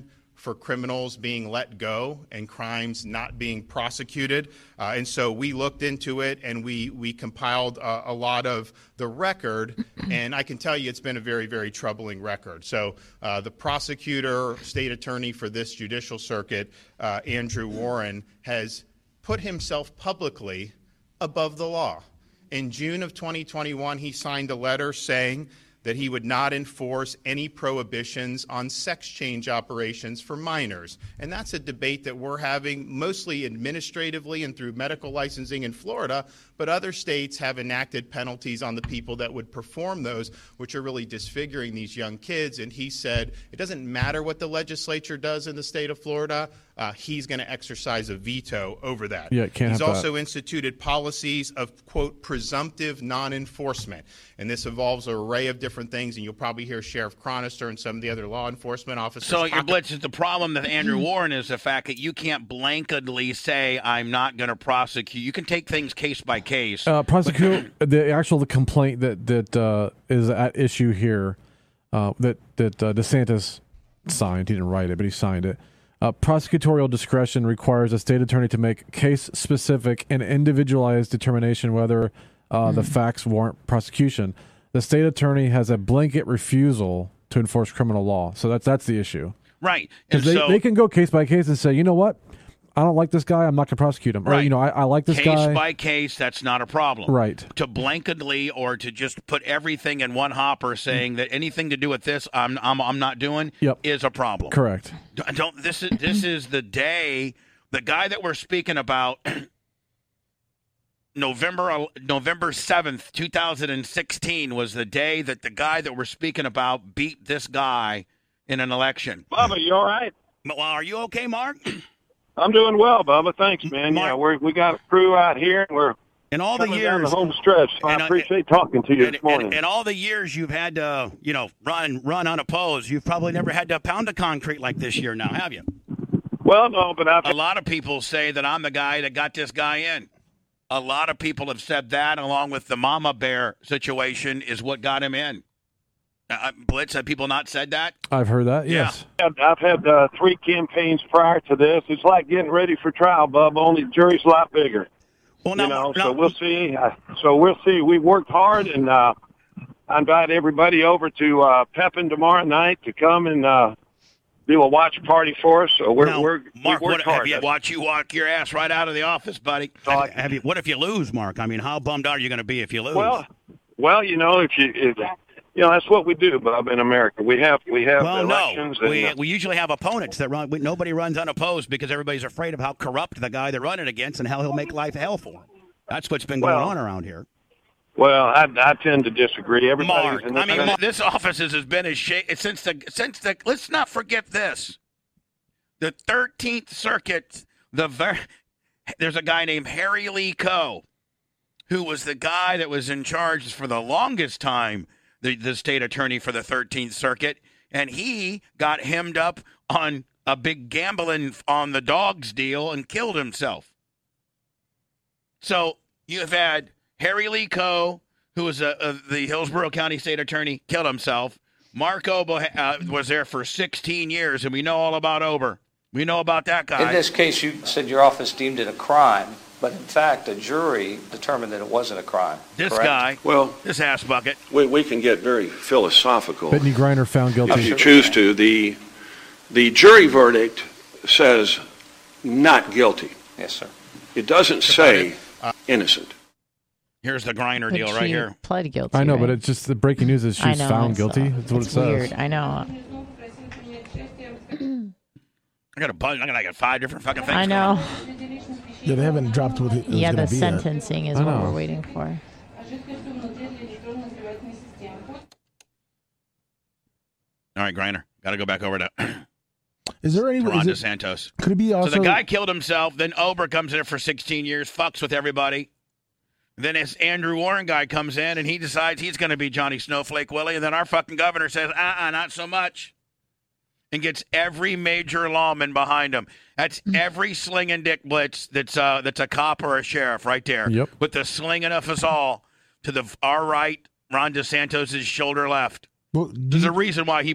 for criminals being let go and crimes not being prosecuted. Uh, and so we looked into it, and we, we compiled uh, a lot of the record, and I can tell you it's been a very, very troubling record. So uh, the prosecutor, state attorney for this judicial circuit, uh, Andrew Warren, has put himself publicly above the law. In June of twenty twenty-one, he signed a letter saying that he would not enforce any prohibitions on sex change operations for minors. And that's a debate that we're having mostly administratively and through medical licensing in Florida, but other states have enacted penalties on the people that would perform those, which are really disfiguring these young kids. And he said, it doesn't matter what the legislature does in the state of Florida, uh, he's going to exercise a veto over that. Yeah, can't he's have also that. instituted policies of, quote, presumptive non-enforcement. And this involves an array of different things, and you'll probably hear Sheriff Chronister and some of the other law enforcement officers. So, your Blitz, is the problem with Andrew Warren is the fact that you can't blanketly say, I'm not going to prosecute. You can take things case by case. Uh, prosecute the actual the complaint that that uh, is at issue here uh, that that uh, DeSantis signed. He didn't write it, but he signed it. Uh, prosecutorial discretion requires a state attorney to make case-specific and individualized determination whether uh, mm. the facts warrant prosecution. The state attorney has a blanket refusal to enforce criminal law, so that's that's the issue. Right, because they, so, they can go case by case and say, you know what, I don't like this guy, I'm not going to prosecute him. Right. Or, you know, I, I like this case guy. Case by case, that's not a problem. Right. To blanketly or to just put everything in one hopper saying that anything to do with this I'm I'm, I'm not doing yep. is a problem. Correct. Don't this is this is the day the guy that we're speaking about November November seventh, two thousand sixteen was the day that the guy that we're speaking about beat this guy in an election. Bubba, you all right? Well, are you okay, Mark? I'm doing well, Bubba. Thanks, man. Mark, yeah, we we got a crew out here, and we're in all the coming years down the home stretch. So and, I appreciate uh, talking to you and, this morning. And, and all the years you've had to, you know, run run unopposed, you've probably never had to pound a concrete like this year now, have you? Well, no, but I've a lot of people say that I'm the guy that got this guy in. A lot of people have said that, along with the mama bear situation, is what got him in. Uh, Blitz, have people not said that? I've heard that, yeah. yes. I've had uh, three campaigns prior to this. It's like getting ready for trial, Bub, only the jury's a lot bigger. Well, no, you know, no. so we'll see. Uh, so we'll see. We worked hard, and uh, I invite everybody over to uh, Pepin tomorrow night to come and uh, do a watch party for us. So we're, now, we're Mark, we worked what, hard. have you, watch you walk your ass right out of the office, buddy. So have, I, have you, what if you lose, Mark? I mean, how bummed are you going to be if you lose? Well, well, you know, if you, if, you know, that's what we do, Bob. In America, we have we have well, elections. no, we and, uh, we usually have opponents that run. We, nobody runs unopposed because everybody's afraid of how corrupt the guy they're running against and how he'll make life hell for him. That's what's been going well, on around here. Well, I, I tend to disagree. Everybody's Mark, in this, I mean, Mark, this office has been as shaky since the since the. Let's not forget this. The thirteenth Circuit. The ver- there's a guy named Harry Lee Coe, who was the guy that was in charge for the longest time, the, the state attorney for the thirteenth Circuit, and he got hemmed up on a big gambling on the dogs deal and killed himself. So you've had Harry Lee Coe, who was a, a, the Hillsborough County state attorney, killed himself. Mark Ober uh, was there for sixteen years, and we know all about Ober. We know about that guy. In this case, you said your office deemed it a crime, but in fact, a jury determined that it wasn't a crime. This correct? guy, Well, this ass bucket. we, we can get very philosophical Brittany Griner found guilty. if you choose to. The the jury verdict says not guilty. Yes, sir. It doesn't say innocent. Here's the Griner But deal she right here. pled guilty. I know, right? but it's just the breaking news is I she's know, found it's, guilty. uh, That's what it it's says. weird. I know. I got a bunch. I got like five different fucking things. I know. Yeah, they haven't dropped what it was Yeah, gonna the be yet. sentencing is I what know. we're waiting for. All right, Griner. Got to go back over to Is there any? Ron Is it, DeSantos. could it be also? So the guy killed himself. Then Ober comes in for sixteen years, fucks with everybody. Then this Andrew Warren guy comes in, and he decides he's going to be Johnny Snowflake Willie. And then our fucking governor says, uh-uh, not so much. And gets every major lawman behind him. That's every slinging dick blitz that's uh, that's a cop or a sheriff right there. Yep. With the slinging of us all to the our right, Ron DeSantos' shoulder left. Well, do There's you- a reason why he put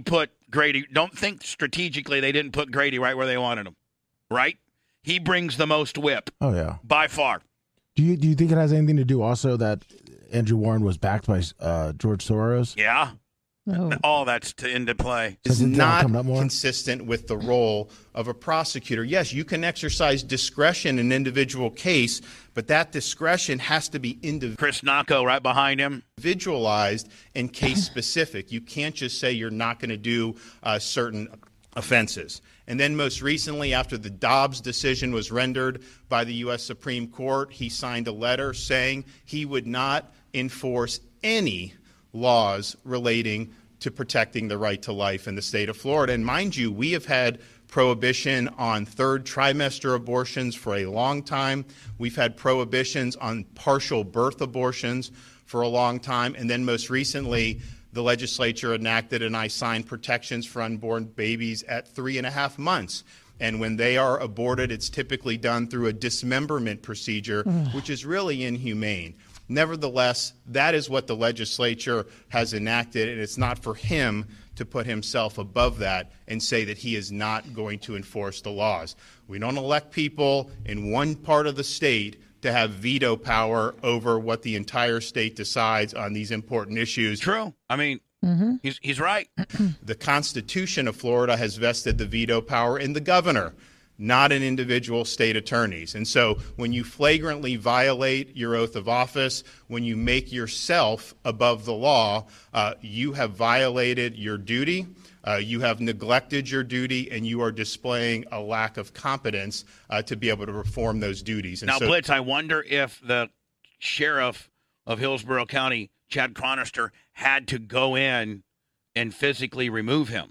Grady. Don't think strategically they didn't put Grady right where they wanted him. Right? He brings the most whip. Oh yeah, by far. Do you do you think it has anything to do also that Andrew Warren was backed by uh, George Soros? Yeah. Oh. All that's to into play. Is not consistent with the role of a prosecutor. Yes, you can exercise discretion in an individual case, but that discretion has to be individual. Chris Nacco right behind him. Individualized and case specific. You can't just say you're not going to do uh, certain offenses. And then most recently, after the Dobbs decision was rendered by the U S Supreme Court, he signed a letter saying he would not enforce any laws relating to protecting the right to life in the state of Florida. And mind you, we have had prohibition on third trimester abortions for a long time. We've had prohibitions on partial birth abortions for a long time. And then most recently, the legislature enacted and I signed protections for unborn babies at three and a half months. And when they are aborted, it's typically done through a dismemberment procedure, which is really inhumane. Nevertheless, that is what the legislature has enacted, and it's not for him to put himself above that and say that he is not going to enforce the laws. We don't elect people in one part of the state to have veto power over what the entire state decides on these important issues. True. I mean, mm-hmm. he's, he's right. The Constitution of Florida has vested the veto power in the governor, not in individual state attorneys. And so when you flagrantly violate your oath of office, when you make yourself above the law, uh, you have violated your duty, uh, you have neglected your duty, and you are displaying a lack of competence uh, to be able to perform those duties. And now, so, Blitz, I wonder if the sheriff of Hillsborough County, Chad Chronister, had to go in and physically remove him.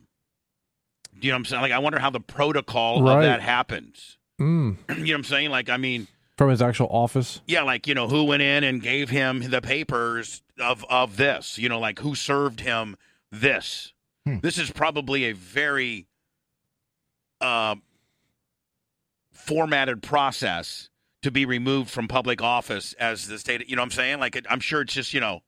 Do you know what I'm saying? Like, I wonder how the protocol right. of that happens. Mm. You know what I'm saying? Like, I mean, from his actual office. Yeah, like, you know, who went in and gave him the papers of of this? You know, like who served him this? Hmm. This is probably a very uh, formatted process to be removed from public office as the state. You know what I'm saying? Like, it, I'm sure it's just, you know,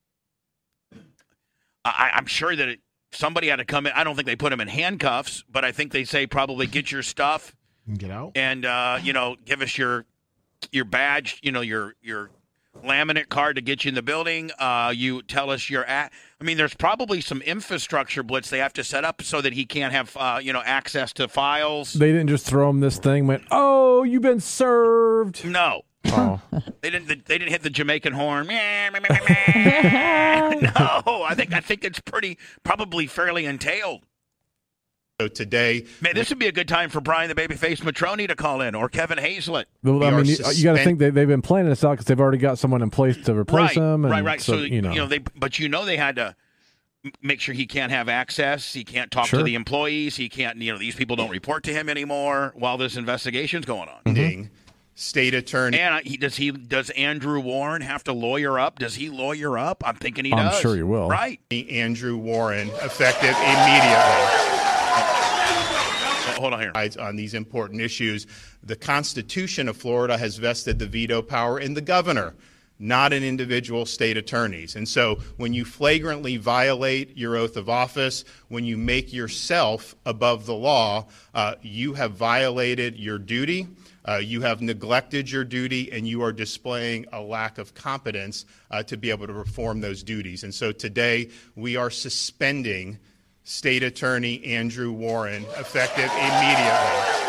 I, I'm sure that it. Somebody had to come in. I don't think they put him in handcuffs, but I think they say probably get your stuff, get out, and uh, you know, give us your your badge, you know, your your laminate card to get you in the building. Uh, you tell us your at. I mean, there's probably some infrastructure, Blitz, they have to set up so that he can't have uh, you know access to files. They didn't just throw him this thing. Went, oh, you've been served. No. Oh. They didn't. They didn't hit the Jamaican horn. No, I think. I think it's pretty, probably fairly entailed. So today, man, this would be a good time for Brian the Babyface Matroni to call in, or Kevin Hazlett. Well, I mean, you, you got to think they, they've been planning this out because they've already got someone in place to replace right, him. And right, right. So, so you know, you know, they. But you know, they had to make sure he can't have access. He can't talk sure. to the employees. He can't. You know, these people don't report to him anymore while this investigation's going on. Mm-hmm. State attorney. And he, does he? Does Andrew Warren have to lawyer up? Does he lawyer up? I'm thinking he does. I'm sure he will. Right. Andrew Warren, effective immediately. Hold on here. On these important issues, the Constitution of Florida has vested the veto power in the governor, not in individual state attorneys. And so when you flagrantly violate your oath of office, when you make yourself above the law, uh, you have violated your duty. Uh, you have neglected your duty, and you are displaying a lack of competence uh, to be able to perform those duties. And so today we are suspending State Attorney Andrew Warren, effective immediately.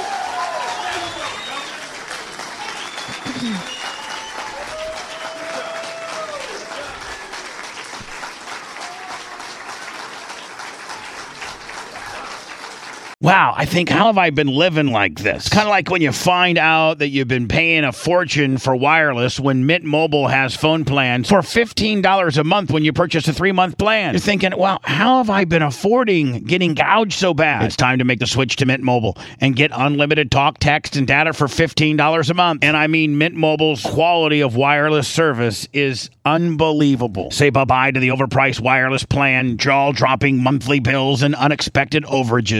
Wow, I think, how have I been living like this? Kind of like when you find out that you've been paying a fortune for wireless when Mint Mobile has phone plans for fifteen dollars a month when you purchase a three-month plan. You're thinking, well, how have I been affording getting gouged so bad? It's time to make the switch to Mint Mobile and get unlimited talk, text, and data for fifteen dollars a month. And I mean, Mint Mobile's quality of wireless service is unbelievable. Say bye-bye to the overpriced wireless plan, jaw-dropping monthly bills, and unexpected overages, where they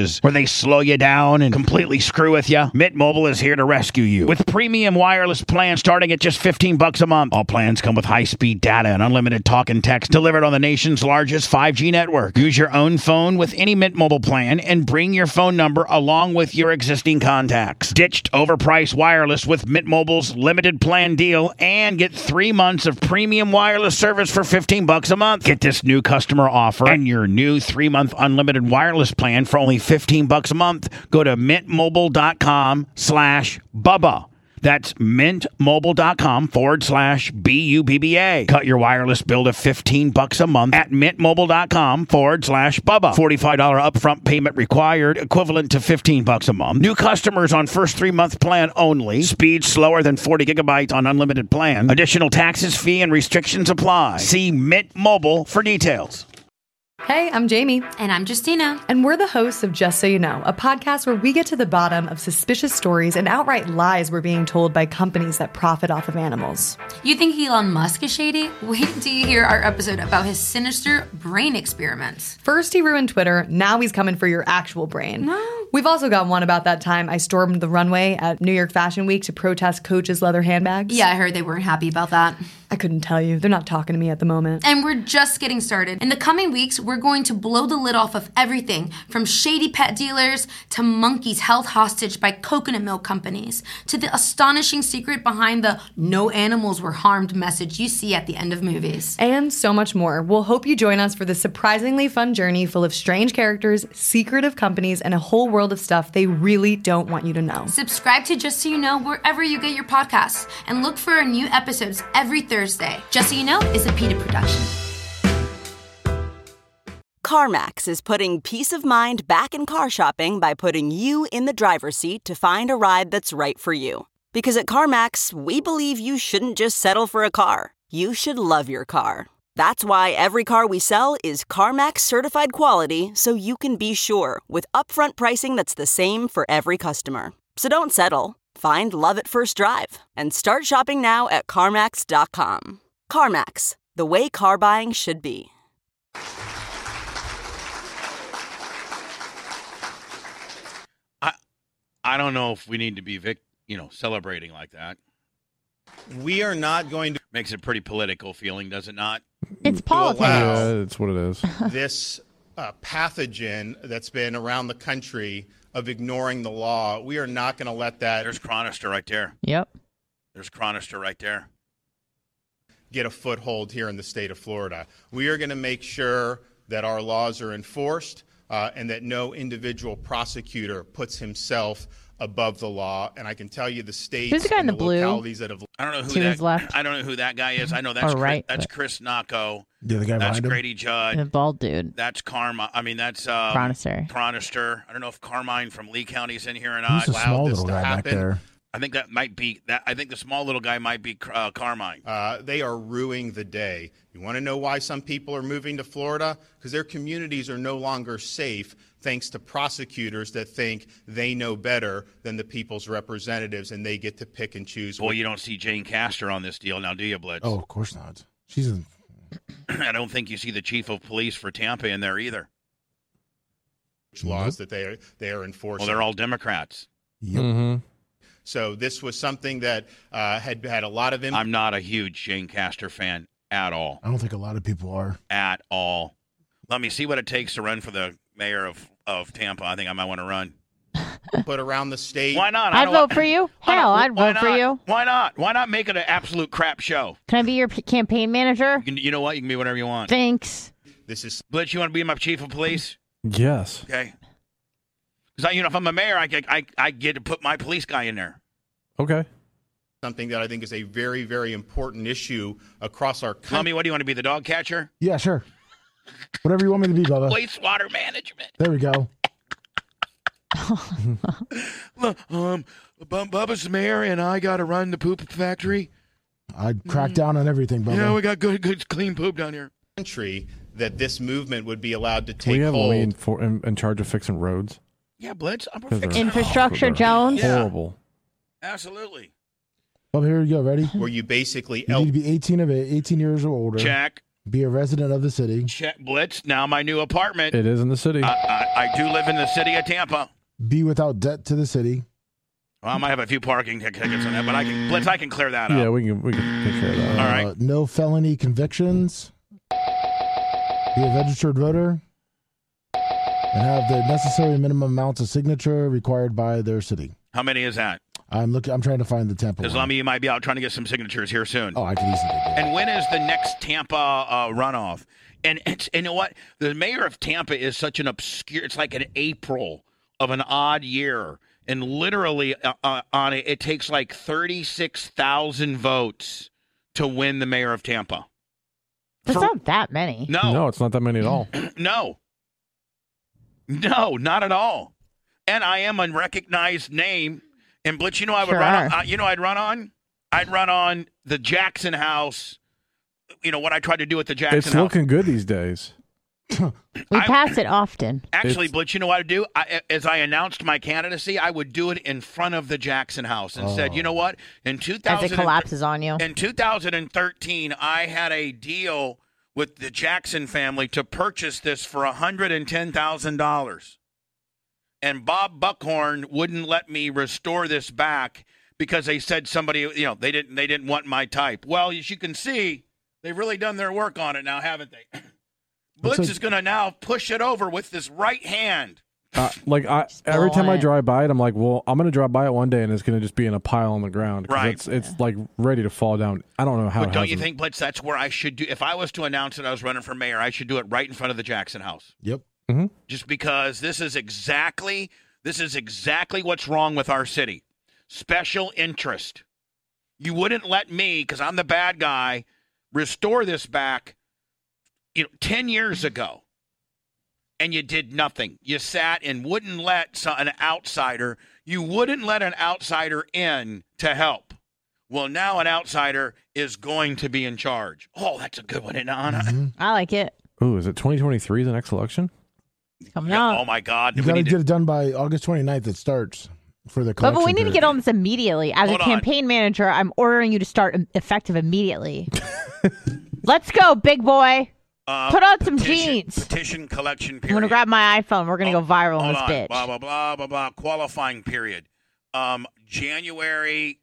slow you down and completely screw with you? Mint Mobile is here to rescue you. With premium wireless plans starting at just fifteen bucks a month. All plans come with high-speed data and unlimited talk and text delivered on the nation's largest five G network. Use your own phone with any Mint Mobile plan and bring your phone number along with your existing contacts. Ditched overpriced wireless with Mint Mobile's limited plan deal and get three months of premium wireless service for fifteen bucks a month. Get this new customer offer and your new three-month unlimited wireless plan for only fifteen bucks a month. Go to mintmobile.com slash Bubba. That's mintmobile.com forward slash B U B B A. Cut your wireless bill to fifteen bucks a month at mintmobile.com forward slash Bubba. forty-five dollars upfront payment required, equivalent to fifteen bucks a month. New customers on first three-month plan only. Speed slower than forty gigabytes on unlimited plan. Additional taxes, fee, and restrictions apply. See Mint Mobile for details. Hey, I'm Jamie. And I'm Justina. And we're the hosts of Just So You Know, a podcast where we get to the bottom of suspicious stories and outright lies we're being told by companies that profit off of animals. You think Elon Musk is shady? Wait until you hear our episode about his sinister brain experiments. First he ruined Twitter, now he's coming for your actual brain. No. We've also got one about that time I stormed the runway at New York Fashion Week to protest Coach's leather handbags. Yeah, I heard they weren't happy about that. I couldn't tell you. They're not talking to me at the moment. And we're just getting started. In the coming weeks, we're going to blow the lid off of everything from shady pet dealers to monkeys held hostage by coconut milk companies to the astonishing secret behind the no animals were harmed message you see at the end of movies. And so much more. We'll hope you join us for this surprisingly fun journey full of strange characters, secretive companies, and a whole world of stuff they really don't want you to know. Subscribe to Just So You Know wherever you get your podcasts and look for our new episodes every Thursday. Thursday. Just So You Know is a PETA production. CarMax is putting peace of mind back in car shopping by putting you in the driver's seat to find a ride that's right for you. Because at CarMax, we believe you shouldn't just settle for a car. You should love your car. That's why every car we sell is CarMax certified quality, so you can be sure with upfront pricing that's the same for every customer. So don't settle. Find love at first drive and start shopping now at CarMax dot com. CarMax, the way car buying should be. I I don't know if we need to be vic, you know, celebrating like that. We are not going to. Makes it pretty political feeling, does it not? It's politics. Yeah, it's what it is. This uh, pathogen that's been around the country of ignoring the law. We are not going to let that. There's Chronister right there. Yep. There's Chronister right there. Get a foothold here in the state of Florida. We are going to make sure that our laws are enforced uh, and that no individual prosecutor puts himself above the law. And I can tell you the states Who's the guy in and the the blue? localities that have. I don't know who To that. his left. I don't know who that guy is. I know that's Or right, Chris, that's but- Chris Nacco. Yeah, the guy That's behind him. Grady Judd. The bald dude. That's Karma. I mean, that's um, Chronister. Chronister. I don't know if Carmine from Lee County's in here or Who's not. the allowed small this little to guy back happen. there? I think that might be that. I think the small little guy might be uh, Carmine. Uh, they are ruining the day. You want to know why some people are moving to Florida? Because their communities are no longer safe thanks to prosecutors that think they know better than the people's representatives and they get to pick and choose. Boy, you don't see Jane Castor on this deal now, do you, Blitz? Oh, of course not. She's in. I don't think you see the chief of police for Tampa in there either. laws that they are, they are enforcing. Well, they're all Democrats. Yep. Mm-hmm. So this was something that uh, had had a lot of impact. I'm not a huge Jane Castor fan at all. I don't think a lot of people are. At all. Let me see what it takes to run for the mayor of, of Tampa. I think I might want to run. Put around the state. Why not? I I'd don't vote want- for you. I don't- Hell, I'd why vote for not? you. Why not? Why not make it an absolute crap show? Can I be your p- campaign manager? You, can, you know what? You can be whatever you want. Thanks. This is Blitz, you want to be my chief of police? Yes. Okay. Because, you know, if I'm a mayor, I, get- I, I get to put my police guy in there. Okay. something that I think is a very, very important issue across our country. Mommy, what do you want to be, the dog catcher? Yeah, sure. Whatever you want me to be, Bubba. Wastewater management. There we go. Look, um, Bub- Bubba's the mayor, and I got to run the poop factory. I'd crack down on everything, Bubba. Yeah, we got good, good, clean poop down here. Country that this movement would be allowed to take we have hold. Lee in, for, in, in charge of fixing roads. Yeah, Blitz. I'm Those are- fixing Infrastructure, those are Jones. Yeah. Horrible. Absolutely. Bubba, here you go. Ready? Where you basically You need to be eighteen of it, eighteen years or older. Check. Be a resident of the city. Check. Blitz. Now my new apartment. It is in the city. I, I, I do live in the city of Tampa. Be without debt to the city. Well, I might have a few parking tickets on that, but I can Blitz. I can clear that up. Yeah, we can we can take care of that. All right. Uh, no felony convictions. Be a registered voter. And have the necessary minimum amounts of signature required by their city. How many is that? I'm looking. I'm trying to find the Tampa Because one. Lummy, you might be out trying to get some signatures here soon. Oh, I can easily do that. And when is the next Tampa uh, runoff? And it's, you know what? The mayor of Tampa is such an obscure. It's like an April of an odd year, and literally uh, uh, on it, it takes like thirty-six thousand votes to win the mayor of Tampa. That's not that many. No, No, it's not that many at all. no, no, not at all. And I am a recognized name. And Blitz, you know, I would Sure run. On, are. uh, you know, I'd run on. I'd run on the Jackson House. You know what I tried to do at the Jackson It's House. looking good these days. We pass it often. Actually, It's- Blitz, you know what I'd do? I, as I announced my candidacy, I would do it in front of the Jackson House and said, you know what? In two As thousand it collapses on you. in two thousand thirteen, I had a deal with the Jackson family to purchase this for one hundred ten thousand dollars. And Bob Buckhorn wouldn't let me restore this back because they said somebody, you know, they didn't they didn't want my type. Well, as you can see, they've really done their work on it now, haven't they? Blitz like- is going to now push it over with this right hand. Uh, like I, every time I drive by it, I'm like, well, I'm gonna drive by it one day, and it's gonna just be in a pile on the ground. 'cause Right. It's it's like ready to fall down. I don't know how. But it don't you hasn't. think, Blitz, that's where I should do? If I was to announce that I was running for mayor, I should do it right in front of the Jackson House. Yep. Mm-hmm. Just because this is exactly this is exactly what's wrong with our city. Special interest. You wouldn't let me, because I'm the bad guy, restore this back, you know, ten years ago. And you did nothing. You sat and wouldn't let so- an outsider, you wouldn't let an outsider in to help. Well, now an outsider is going to be in charge. Oh, that's a good one, isn't it, Anna? Mm-hmm. I like it. Ooh, is it twenty twenty-three the next election? It's coming Yeah, up. oh, my God. You We got to need to- get it done by August twenty-ninth. It starts for the But, collection but we need to period. get on this immediately. As Hold a on. campaign manager, I'm ordering you to start im- effective immediately. Let's go, big boy. Uh, Put on some petition- jeans. Petition collection I'm period. going to grab my iPhone. We're going to Oh, go viral on Hold this on. bitch. Blah, blah, blah, blah, blah. Qualifying period. Um, January.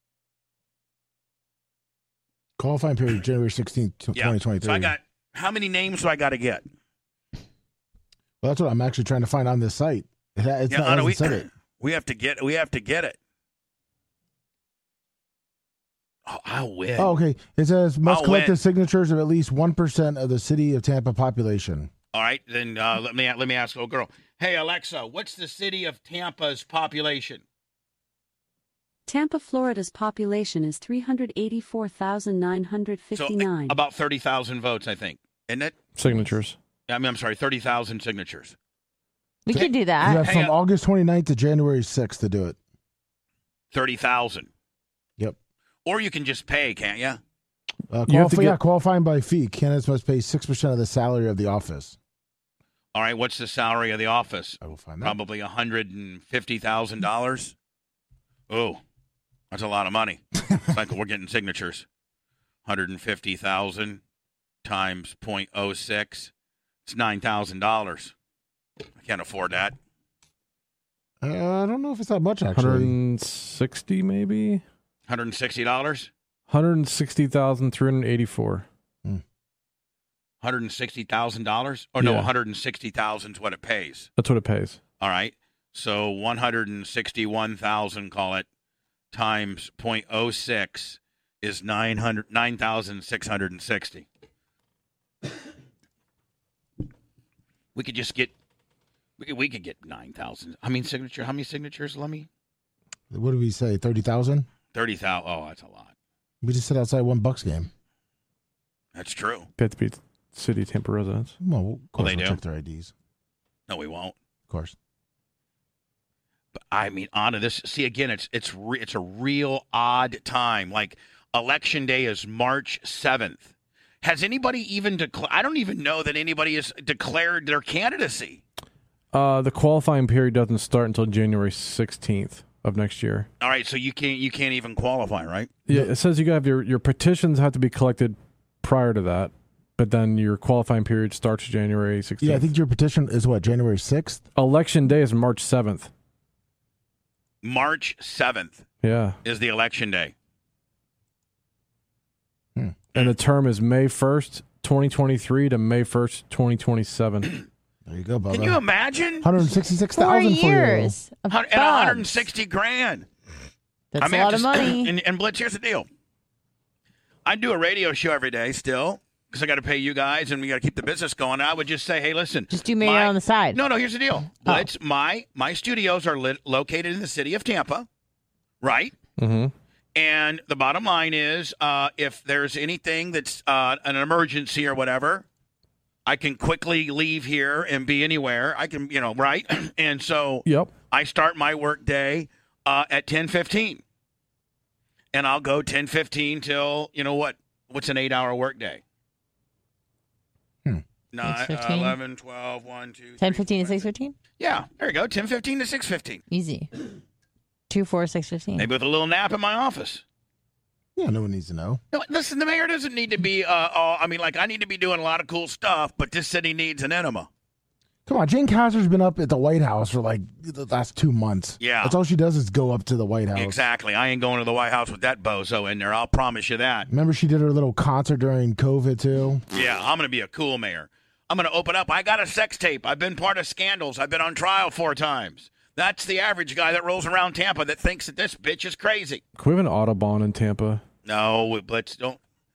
Qualifying period January sixteenth, Yeah. twenty twenty-three. So I got, how many names do I got to get? Well, that's what I'm actually trying to find on this site. It, ha- it's Yeah, not, Anna, it we, hasn't said it. we have to get, we have to get it. Oh, I'll win. Oh, okay. It says must I'll collect win. the signatures of at least one percent of the city of Tampa population. All right, then uh, let me let me ask a little girl. Hey, Alexa, what's the city of Tampa's population? Tampa, Florida's population is three hundred eighty-four thousand nine hundred So fifty-nine. uh, about thirty thousand votes, I think, isn't it? Signatures. I mean, I'm sorry, thirty thousand signatures. We could do You that. have Hey, from uh, August twenty-ninth to January sixth to do it. Thirty thousand. Yep. Or you can just pay, can't you? Uh, You have to qualify, yeah, get- qualifying by fee. Candidates must pay six percent of the salary of the office. All right, what's the salary of the office? I will find that. Probably a hundred and fifty thousand dollars. Oh, that's a lot of money. It's like we're getting signatures. Hundred and fifty thousand times point oh six. It's nine thousand dollars. I can't afford that. Uh, I don't know if it's that much, actually. one hundred sixty maybe. Hundred and sixty dollars. one hundred sixty thousand three hundred eighty-four. Hundred and sixty thousand dollars. Oh no, Yeah. one hundred and sixty thousand is what it pays. That's what it pays. All right. So one hundred and sixty-one thousand, call it, times point oh six is nine hundred nine thousand six hundred and sixty. We could just get we could, we could get nine thousand. I mean signature. How many signatures, Lemmy? What did we say? thirty thousand? thirty thousand. Oh, that's a lot. We just sit outside one Bucks game. That's true. They have to be city Tampa residents. Well, of course, they we'll do? check their I Ds. No, we won't. Of course. But I mean, on to this. See, again, it's it's re, it's a real odd time. Like election day is March seventh. Has anybody even declared? I don't even know that anybody has declared their candidacy. Uh, the qualifying period doesn't start until January sixteenth of next year. All right, so you can't you can't even qualify, right? Yeah, it says you got to have your your petitions have to be collected prior to that, but then your qualifying period starts January sixteenth. Yeah, I think your petition is what, January sixth? Election day is March seventh. March seventh Yeah. is the election day. And the term is May first, twenty twenty-three to May first, twenty twenty-seven. There you go, Bubba. Can you imagine? one hundred sixty-six thousand for years you. of And one hundred sixty grand. That's I may a have lot of to- money. And, and Blitz, here's the deal. I do a radio show every day still because I got to pay you guys and we got to keep the business going. I would just say, hey, listen. Just do mayor my- on the side. No, no, here's the deal. Blitz, my, my studios are lit, located in the city of Tampa, right? Mm-hmm. And the bottom line is, uh, if there's anything that's uh, an emergency or whatever, I can quickly leave here and be anywhere. I can, you know, right? And so Yep. I start my work day uh, at ten fifteen. And I'll go ten fifteen till, you know what? What's an eight-hour work day? Hmm. Nine, uh, six fifteen? eleven, twelve, one, two, ten fifteen to six fifteen? Yeah, there you go. ten fifteen to six fifteen. Easy. two, four, six fifteen. Maybe with a little nap in my office. Yeah, no one needs to know. No, listen, the mayor doesn't need to be, uh, uh, I mean, like, I need to be doing a lot of cool stuff, but this city needs an enema. Come on, Jane Castor's been up at the White House for like the last two months. Yeah. That's all she does is go up to the White House. Exactly. I ain't going to the White House with that bozo in there. I'll promise you that. Remember she did her little concert during COVID too? Yeah, I'm going to be a cool mayor. I'm going to open up. I got a sex tape. I've been part of scandals. I've been on trial four times. That's the average guy that rolls around Tampa that thinks that this bitch is crazy. Can we have an Audubon in Tampa? No, let's don't.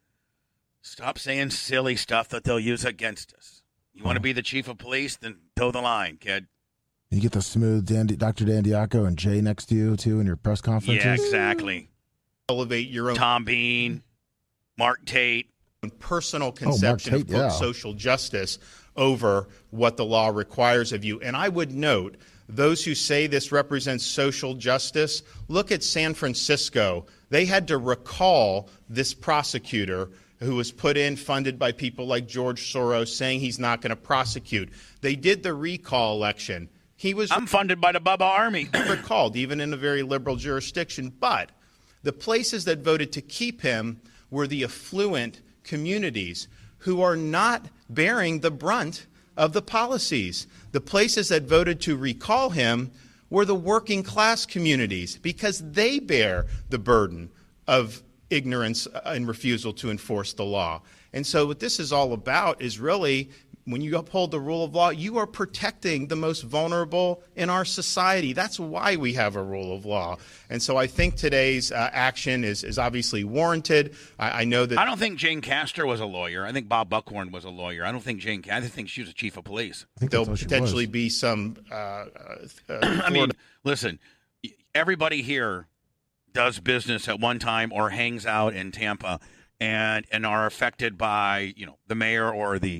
Stop saying silly stuff that they'll use against us. You want to be the chief of police? Then toe the line, kid. You get the smooth Dan, Doctor Dan Diaco and Jay next to you too in your press conferences. Yeah, exactly. Elevate your own Tom Bean, Mark Tate. personal Oh, Mark conception Tate, of quote, yeah. social justice over what the law requires of you. And I would note, those who say this represents social justice, look at San Francisco. They had to recall this prosecutor who was put in, funded by people like George Soros, saying he's not going to prosecute. They did the recall election. He was I'm funded by the Bubba Army. recalled, even in a very liberal jurisdiction. But the places that voted to keep him were the affluent communities who are not bearing the brunt of the policies. The places that voted to recall him were the working class communities because they bear the burden of ignorance and refusal to enforce the law. And so what this is all about is really, when you uphold the rule of law, you are protecting the most vulnerable in our society. That's why we have a rule of law. And so I think today's uh, action is, is obviously warranted. I, I know that... I don't think Jane Castor was a lawyer. I think Bob Buckhorn was a lawyer. I don't think Jane I think she was a chief of police. I think there'll that's what she potentially was. be some... Uh, uh, I mean, listen, everybody here does business at one time or hangs out in Tampa and and are affected by, you know, the mayor or the,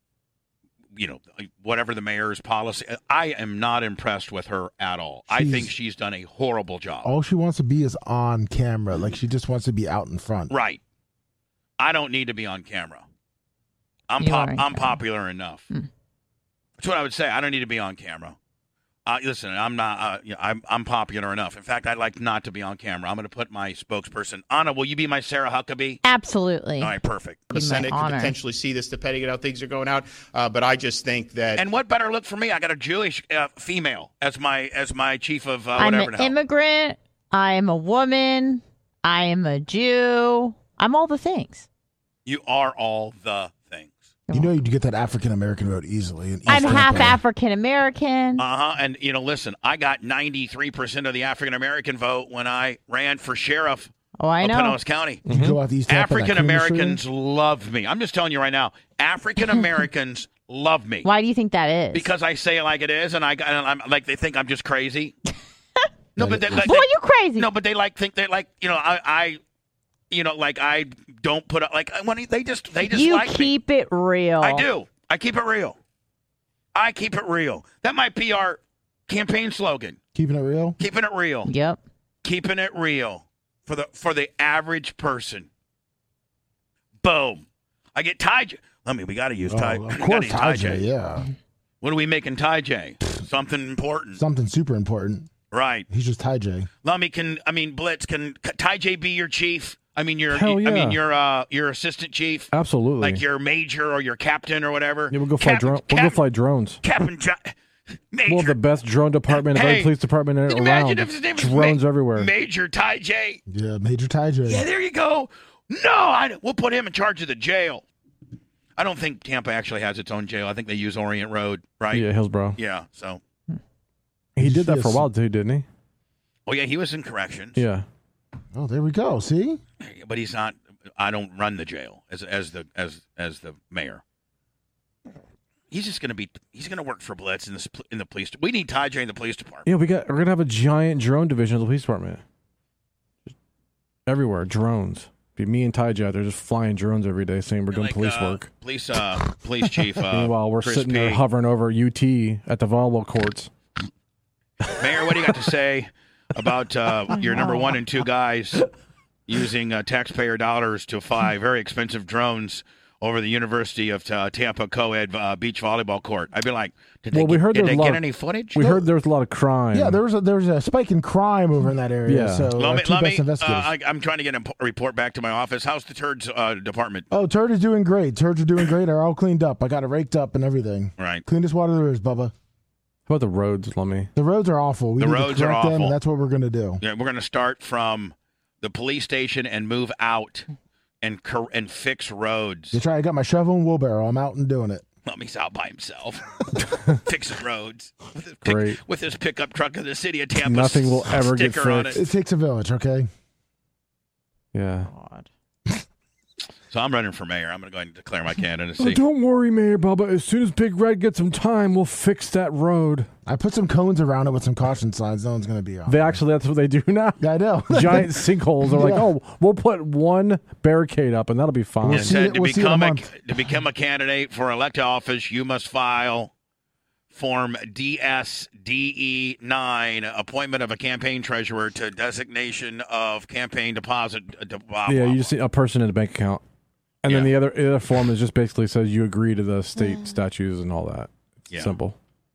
you know, whatever the mayor's policy. I am not impressed with her at all. I She's- think she's done a horrible job. All she wants to be is on camera. Like she just wants to be out in front. Right. I don't need to be on camera. I'm You pop- are on I'm camera. popular enough. Hmm. That's what I would say. I don't need to be on camera. Uh, listen, I'm not. Uh, you know, I'm I'm popular enough. In fact, I'd like not to be on camera. I'm going to put my spokesperson. Anna, will you be my Sarah Huckabee? Absolutely. All right, perfect. the Be my Senate could honor. potentially see this depending on how things are going out. Uh, but I just think that... And what better look for me? I got a Jewish uh, female as my as my chief of uh, I'm whatever. an the hell. immigrant. I am a woman. I am a Jew. I'm all the things. You are all the things. You know, you'd get that African American vote easily. In East I'm half Tampa. African American. Uh huh. And you know, listen, I got ninety-three percent of the African American vote when I ran for sheriff Oh, I of know. Pinellas County. You go out to East Tampa, that African creamery Americans love me. I'm just telling you right now. African Americans love me Why do you think that is? because I say it like it is, and I and I'm like they think I'm just crazy. no, but they, like, Boy, they- you crazy. no, but they like think they like you know I, I you know like I don't put up like when they just they just you like me. keep it real. I do. I keep it real. I keep it real. That might be our campaign slogan. Keeping it real. Keeping it real. Yep. Keeping it real for the for the average person. Boom. I get Ty J. I mean, we got to use Ty. Oh, we of gotta course, use Ty J, yeah. What are we making Ty J? Something important. Something super important. Right. He's just Ty J. Let me can I mean Blitz can Ty J be your chief? I mean your Hell I yeah. mean your uh your assistant chief, Absolutely. like your major or your captain or whatever. yeah, we'll go fly Cap- drone. We'll Cap- go fly drones. Captain John. Major, well, the best drone department of Hey, any police department can you around. imagine if his name was Drones Ma- everywhere. Major Ty J. Yeah, Major Ty J. Yeah, there you go. No, I, we'll put him in charge of the jail. I don't think Tampa actually has its own jail. I think they use Orient Road, right? Yeah, Hillsborough. Yeah, so. He did that for a while too, didn't he? Oh, yeah, he was in corrections. Yeah. Oh, there we go. See? But he's not. I don't run the jail as as the as as the mayor. He's just going to be. He's going to work for Blitz in the in the police. We need Ty J in the police department. Yeah, we got. We're gonna have a giant drone division of the police department. Everywhere, drones. Be me and Ty J out there just flying drones every day, saying we're doing Like, police uh, work. Police, uh, police chief. Uh, Meanwhile, we're Chris sitting there P. hovering over U T at the volleyball courts. Mayor, what do you got to say about uh, your number one and two guys using uh, taxpayer dollars to fly very expensive drones over the University of uh, Tampa co-ed uh, beach volleyball court? I'd be like, did they Well, we get, heard did there was they a lot get of- any footage? We heard there was a lot of crime. Yeah, there was a there was a spike in crime over in that area. Yeah. So Let our me, two let best me, uh, investigators. I, I'm trying to get a p- report back to my office. How's the turds uh, department? Oh, turd is doing great. Turds are doing great. They're all cleaned up. I got it raked up and everything. Right. Cleanest water there is, Bubba. How about the roads, Lummy? The roads are awful. We The need roads to are correct them, awful. and that's what we're going to do. Yeah, we're going to start from the police station and move out and cor- and fix roads. You try. I got my shovel and wheelbarrow. I'm out and doing it. Mummy's out by himself, fixing roads with his, pick, Great. with his pickup truck in the city of Tampa. Nothing will ever get sticker on fixed. it. It takes a village, okay? Yeah. So I'm running for mayor. I'm going to go ahead and declare my Oh, candidacy. don't worry, Mayor Bubba. As soon as Big Red gets some time, we'll fix that road. I put some cones around it with some caution signs. No one's going to be on. They actually, that's what they do now. Yeah, I know. Giant sinkholes. They're like, Yeah. oh, we'll put one barricade up, and that'll be fine. It said to we'll see in a become a, month. to become a candidate for elected office, you must file Form D S D E nine, appointment of a campaign treasurer to designation of campaign deposit. uh, de- blah, Yeah, blah, you just see a person in a bank account. And then the other, the other form is just basically says you agree to the state statutes and all that. It's Yeah. simple.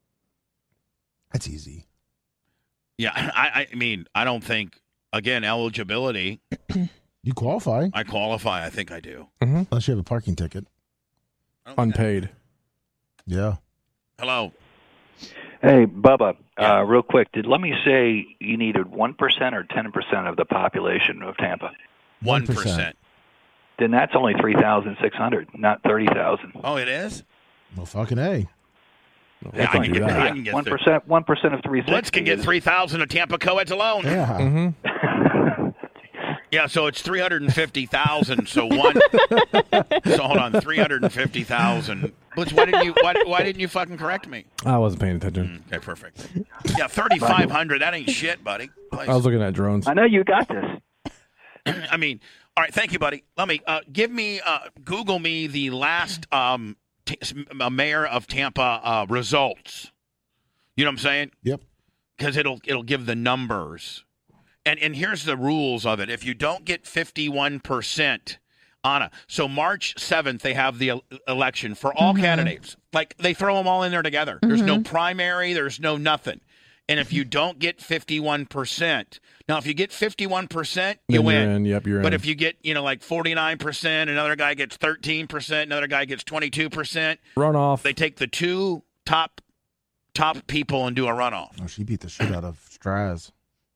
That's easy. Yeah, I, I mean, I don't think, again, eligibility. You qualify. I qualify. I think I do. Mm-hmm. Unless you have a parking ticket. Unpaid. Yeah. Hello. Hey, Bubba, uh, real quick, did let me say you needed one percent or ten percent of the population of Tampa? one percent. Then that's only three thousand six hundred, not thirty thousand. Oh, it is? Well, fucking A. Yeah, I can get that. I can get one percent, one percent of three sixty. Blitz can get three thousand of Tampa co-eds alone. Yeah. Mm-hmm. Yeah, so it's three hundred fifty thousand. So one. So hold on, three hundred fifty thousand. Blitz, why didn't you? Why, why didn't you fucking correct me? I wasn't paying attention. Okay, perfect. Yeah, thirty-five hundred. That ain't shit, buddy. Please. I was looking at drones. I know you got this. I mean, all right. Thank you, buddy. Let me uh, give me uh, Google me the last um, t- uh, mayor of Tampa uh, results. You know what I'm saying? Yep. Because it'll it'll give the numbers. And and here's the rules of it. If you don't get fifty-one percent on a so March seventh they have the el- election for all Mhm. candidates. Like they throw them all in there together. There's no primary. There's no nothing. And if you don't get fifty-one percent, now if you get fifty-one percent, you Then win. you're in. Yep, you're But in. if you get, you know, like forty-nine percent, another guy gets thirteen percent, another guy gets twenty-two percent. Runoff. They take the two top top people and do a runoff. Oh, she beat the shit out of Straz.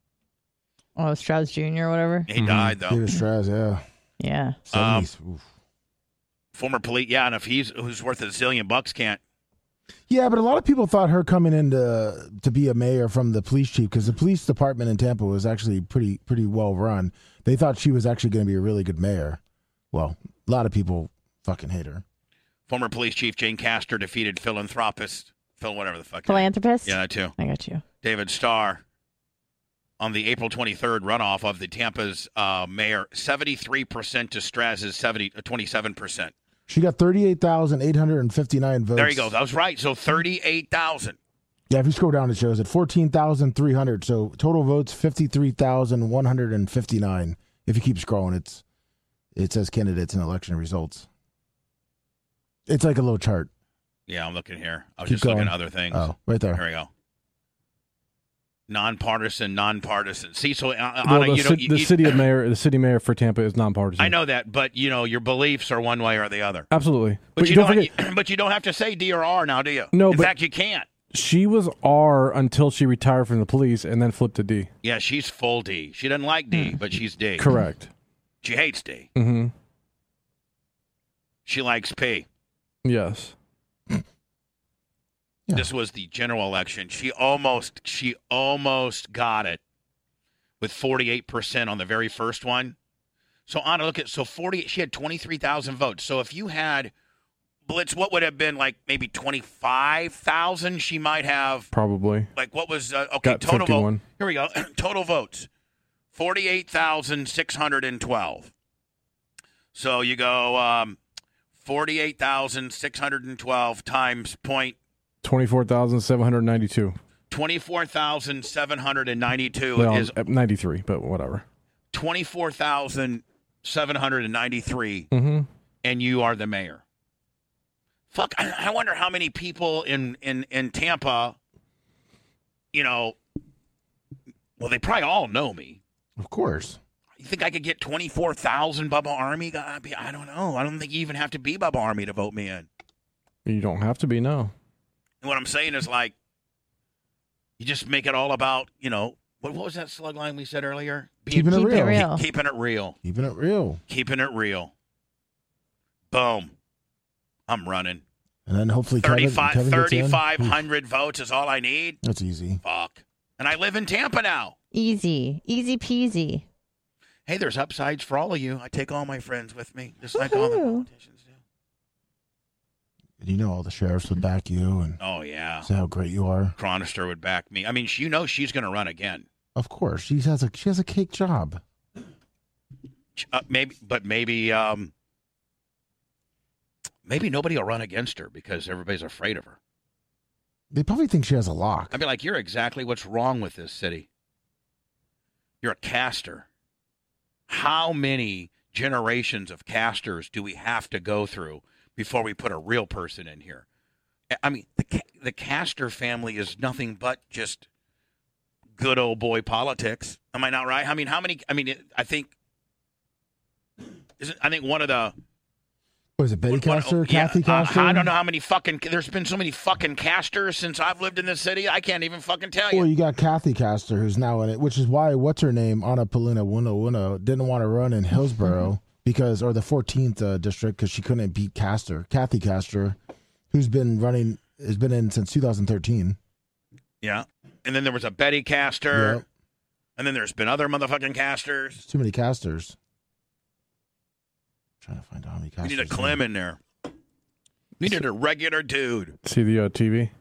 Oh, Strauss Junior or whatever. He died, though. Peter Straz, yeah. Yeah. Um, seventies. Oof. Former police, yeah, and if he's who's worth a zillion bucks can't. Yeah, but a lot of people thought her coming in to, to be a mayor from the police chief, because the police department in Tampa was actually pretty pretty well run. They thought she was actually going to be a really good mayor. Well, a lot of people fucking hate her. Former police chief Jane Castor defeated philanthropist Phil, whatever the fuck. Philanthropist? Yeah, that too. I got you. David Starr on the April twenty-third runoff of the Tampa's uh, mayor, seventy-three percent to Straz's seventy, uh, twenty-seven percent. She got thirty-eight thousand eight hundred fifty-nine votes. There you go. That was right. So thirty-eight thousand. Yeah, if you scroll down, it shows it fourteen thousand three hundred. So total votes fifty-three thousand one hundred fifty-nine. If you keep scrolling, it's it says candidates and election results. It's like a little chart. Yeah, I'm looking here. I was Keep just looking going. at other things. Oh, right there. There we go. Nonpartisan, nonpartisan. See, so uh, Well, Anna, the, you ci- don't. You, the you- city of mayor, the city mayor for Tampa is nonpartisan. I know that, but you know your beliefs are one way or the other. Absolutely. But, you don't don't. forget, But you don't have to say D or R now, do you? No, In but- fact, you can't. She was R until she retired from the police and then flipped to D. Yeah, she's full D. She doesn't like D, but she's D. Correct. She hates D. Mm-hmm. She likes P. Yes. Yeah. This was the general election. She almost, she almost got it with forty-eight percent on the very first one. So Anna, look at so forty. She had twenty-three thousand votes. So if you had Blitz, what would have been like maybe twenty-five thousand? She might have Probably. like what was uh, okay Got total fifty-one. vote. Here we go. Total votes forty-eight thousand six hundred twelve. So you go um, forty-eight thousand six hundred twelve times point twenty-four thousand seven hundred ninety-two. twenty-four thousand seven hundred ninety-two Well, is ninety-three, but whatever. twenty-four thousand seven hundred ninety-three, Mm-hmm. and you are the mayor. Fuck, I, I wonder how many people in, in, in Tampa, you know, well, they probably all know me. Of course. You think I could get twenty-four thousand Bubba Army? I don't know. I don't think you even have to be Bubba Army to vote me in. You don't have to be, no. And what I'm saying is, like, you just make it all about, you know, what, what was that slug line we said earlier? Being, Keeping it Keep it real. real. Keep, keeping it real. Keeping it real. Keeping it real. Boom. I'm running. And then hopefully Kevin, thirty-five Kevin gets in. thirty-five hundred votes is all I need. That's easy. Fuck. And I live in Tampa now. Easy. Easy peasy. Hey, there's upsides for all of you. I take all my friends with me, just like all the Woohoo. politicians do. And you know all the sheriffs would back you and Oh, yeah. say how great you are. Chronister would back me. I mean, you know she's going to run again. Of course. She has a she has a cake job. Uh, maybe, but maybe, um, maybe nobody will run against her because everybody's afraid of her. They probably think she has a lock. I'd be like, you're exactly what's wrong with this city. You're a caster. How many generations of casters do we have to go through before we put a real person in here? I mean, the ca- the caster family is nothing but just good old boy politics. Am I not right? I mean, how many? I mean, I think. Isn't I think one of the. Was it Betty one- one- Castor? yeah, Kathy uh, Castor? I don't know how many fucking. There's been so many fucking casters since I've lived in this city. I can't even fucking tell you. Well, you got Kathy Castor, who's now in it, which is why what's her name, Anna Paulina Wuna Wuna, didn't want to run in Hillsborough because, or the fourteenth uh, district, because she couldn't beat Castor. Kathy Castor, who's been running, has been in since two thousand thirteen. Yeah. And then there was a Betty Castor. Yep. And then there's been other motherfucking casters. There's too many casters. trying to find out how many We casters. need a Clem in there. Needed a regular dude. See the uh, T V?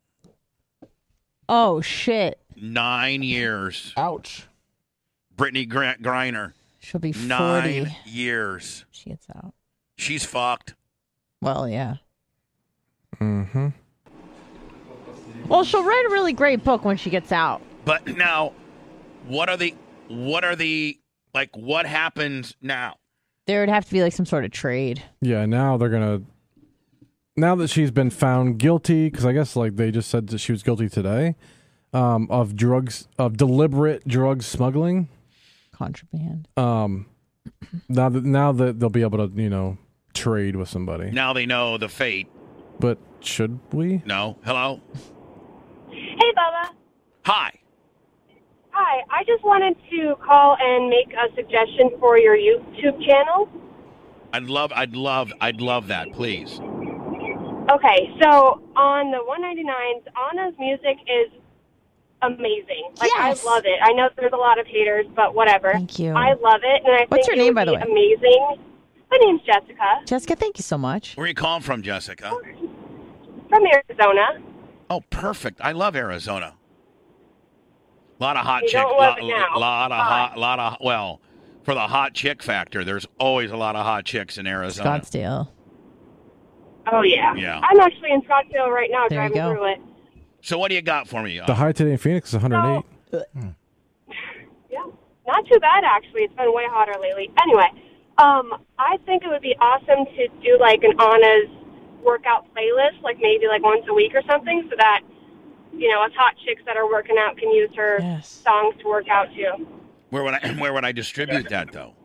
Oh, shit. Nine years. Ouch. Brittany Grant Griner. She'll be forty. Nine years. She gets out. She's fucked. Well, yeah. Mm-hmm. Well, she'll write a really great book when she gets out. But now, what are the, what are the, like, what happens now? There would have to be like some sort of trade. Yeah, now they're going to... Now that she's been found guilty, because I guess like they just said that she was guilty today, um, of drugs, of deliberate drug smuggling. Contraband. Um, now that now that they'll be able to, you know, trade with somebody. Now they know the fate. But should we? No. Hello? Hey, Bubba. Hi. Hi. I just wanted to call and make a suggestion for your YouTube channel. I'd love, I'd love, I'd love that, please. Okay, so on the one ninety-nines, Anna's music is amazing. Like, Yes. I love it. I know there's a lot of haters, but whatever. Thank you. I love it, and I What's think your it name, would by the be way? amazing. My name's Jessica Jessica, thank you so much. Where are you calling from, Jessica? from Arizona. Oh, perfect. I love Arizona. A lot of hot You chicks. don't love lot, it now. lot of Why? hot, lot of, well, for the hot chick factor, there's always a lot of hot chicks in Arizona. Scottsdale. Oh, yeah. Yeah. I'm actually in Scottsdale right now There you driving go. through it. So what do you got for me? Uh, The high today in Phoenix is one hundred eight. Yeah, not too bad, actually. It's been way hotter lately. Anyway, um, I think it would be awesome to do, like, an Anna's workout playlist, like maybe, like, once a week or something, so that, you know, us hot chicks that are working out can use her Yes. songs to work out, too. where would I where would I distribute that though?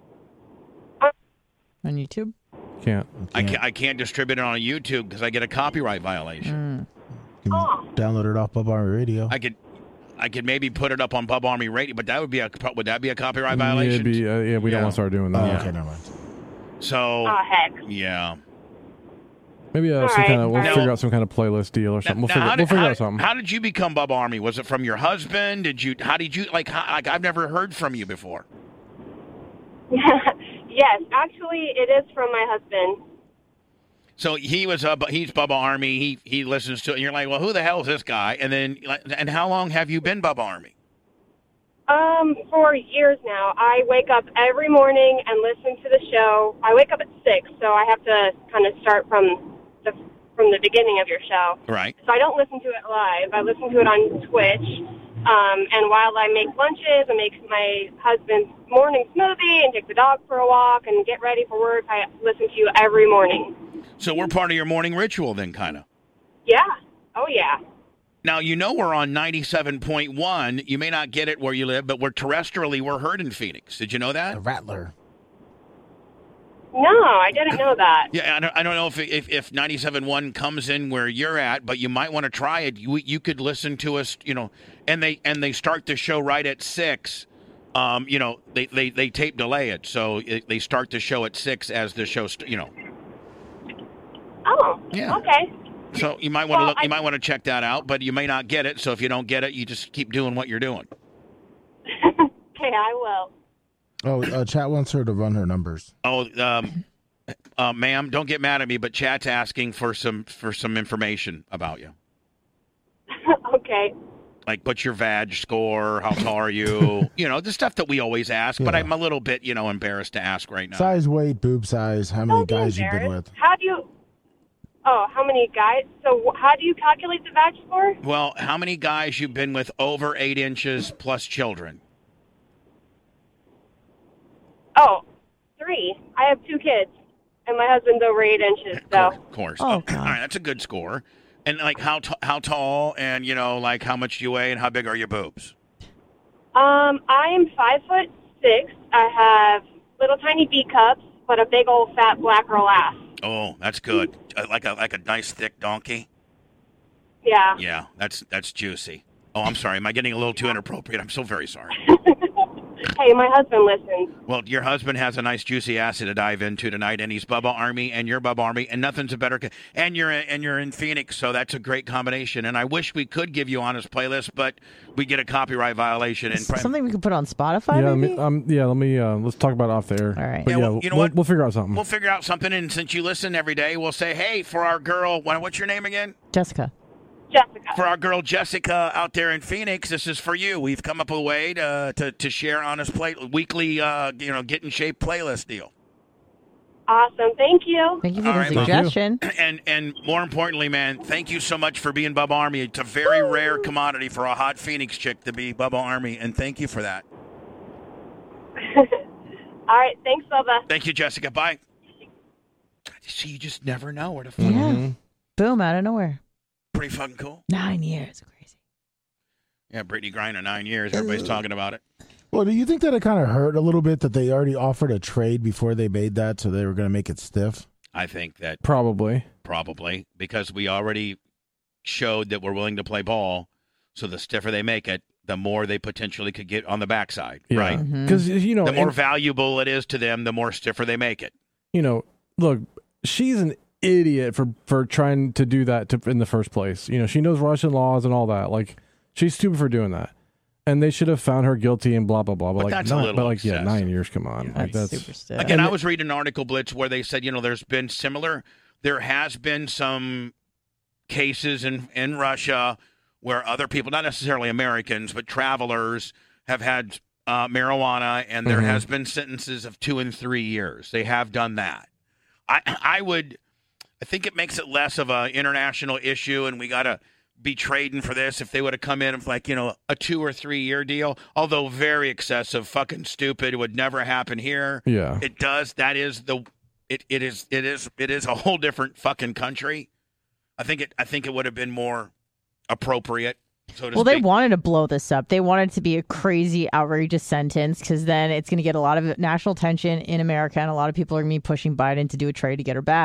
On YouTube? Can't. I can't I can't distribute it on YouTube because I get a copyright violation. You can Oh. download it off Bubba Army Radio. I could, I could maybe put it up on Bubba Army Radio, but that would be a would that be a copyright Yeah, violation? it'd be, uh, yeah, we don't want to start doing Oh, that. okay, never mind. So, Oh, heck. yeah. Maybe uh, All some right, kind of we'll all right. figure out some kind of playlist deal or something. We'll Now, figure, how we'll did, figure how, out something. how did you become Bubba Army? Was it from your husband? Did you? How did you like? How, like I've never heard from you before. Yes, actually, it is from my husband. So he was uh, he's Bubba Army. He he listens to it. And you're like, well, who the hell is this guy? And then like, and how long have you been Bubba Army? Um, for years now. I wake up every morning and listen to the show. I wake up at six, so I have to kind of start from the from the beginning of your show. Right. So I don't listen to it live. I listen to it on Twitch. Um, and while I make lunches and make my husband's morning smoothie and take the dog for a walk and get ready for work, I listen to you every morning. So we're part of your morning ritual then, kind of. Yeah. Oh, yeah. Now, you know we're on ninety-seven point one. You may not get it where you live, but we're terrestrially, we're heard in Phoenix. Did you know that? A rattler. No, I didn't know that. Yeah, I don't, I don't know if, if if ninety-seven point one comes in where you're at, but you might want to try it. You you could listen to us, you know, and they and they start the show right at six. Um, you know, they, they, they tape delay it, so it, they start the show at six as the show, st- you know. Oh, Yeah. okay. So you might want to Well, look. You I- might want to check that out, but you may not get it. So if you don't get it, you just keep doing what you're doing. Okay, I will. Oh, uh, chat wants her to run her numbers. Oh, um, uh, ma'am, don't get mad at me, but chat's asking for some for some information about you. Okay. Like, what's your vag score? How tall are you? You know, the stuff that we always ask, but Yeah. I'm a little bit, you know, embarrassed to ask right now. Size, weight, boob size, how many guys you've been with. How do you... Oh, how many guys? So wh- how do you calculate the vag score? Well, how many guys you've been with over eight inches plus children? Oh, three. I have two kids, and my husband's over eight inches, so... Of course. Oh, Okay. All right, that's a good score. And, like, how t- how tall and, you know, like, how much do you weigh and how big are your boobs? Um, I'm five foot six. I have little tiny B cups, but a big old fat black girl ass. Oh, that's good. Uh, Like a like a nice thick donkey? Yeah. Yeah, that's that's juicy. Oh, I'm sorry. Am I getting a little too inappropriate? I'm so very sorry. Hey, my husband listens. Well, your husband has a nice juicy ass to dive into tonight, and he's Bubba Army, and you're Bubba Army, and nothing's a better. Co- and you're and you're in Phoenix, so that's a great combination. And I wish we could give you honest playlist, but we get a copyright violation. And Something we could put on Spotify, yeah, let maybe? me, um, yeah, let me. Uh, let's talk about it off the air. All right. But Yeah, yeah, well, you know we'll, what? we'll figure out something. We'll figure out something, and since you listen every day, we'll say, hey, for our girl, what- what's your name again? Jessica. Jessica. For our girl Jessica out there in Phoenix, this is for you. We've come up with a way to to, to share honest play weekly, uh, you know, get in shape playlist deal. Awesome. Thank you. Thank you for All the right, Mom. suggestion. And and more importantly, man, thank you so much for being Bubba Army. It's a very rare commodity for a hot Phoenix chick to be Bubba Army, and thank you for that. All right. Thanks, Bubba. Thank you, Jessica. Bye. See, you just never know where to fuck. Yeah. Boom, out of nowhere. Pretty fucking cool. Nine years. Yeah, Brittany Griner, nine years. Everybody's talking about it. Well, do you think that it kind of hurt a little bit that they already offered a trade before they made that, so they were going to make it stiff? I think that Probably. probably because we already showed that we're willing to play ball. So the stiffer they make it, the more they potentially could get on the backside, Yeah. right? Because, you know, the more and- valuable it is to them, the more stiffer they make it. you know, look, she's an idiot for for trying to do that to, in the first place. You know, she knows Russian laws and all that. Like, she's stupid for doing that. And they should have found her guilty and blah blah blah. But, But like, that's a nine, little but like, yeah, excessive. nine years. Come on, like, that's super stiff. Again, And I was reading an article, Blitz, where they said, you know, there's been similar. There has been some cases in in Russia where other people, not necessarily Americans, but travelers, have had uh, marijuana, and there Mhm. has been sentences of two and three years. They have done that. I I would, I think it makes it less of an international issue, and we got to be trading for this if they would have come in with, like, you know, a two or three year deal, although very excessive, fucking stupid. It would never happen here. Yeah. It does. That is the, it, it is, it is, it is a whole different fucking country. I think it, I think it would have been more appropriate. So to Well, they speak. wanted to blow this up. They wanted it to be a crazy, outrageous sentence because then it's going to get a lot of national attention in America, and a lot of people are going to be pushing Biden to do a trade to get her back.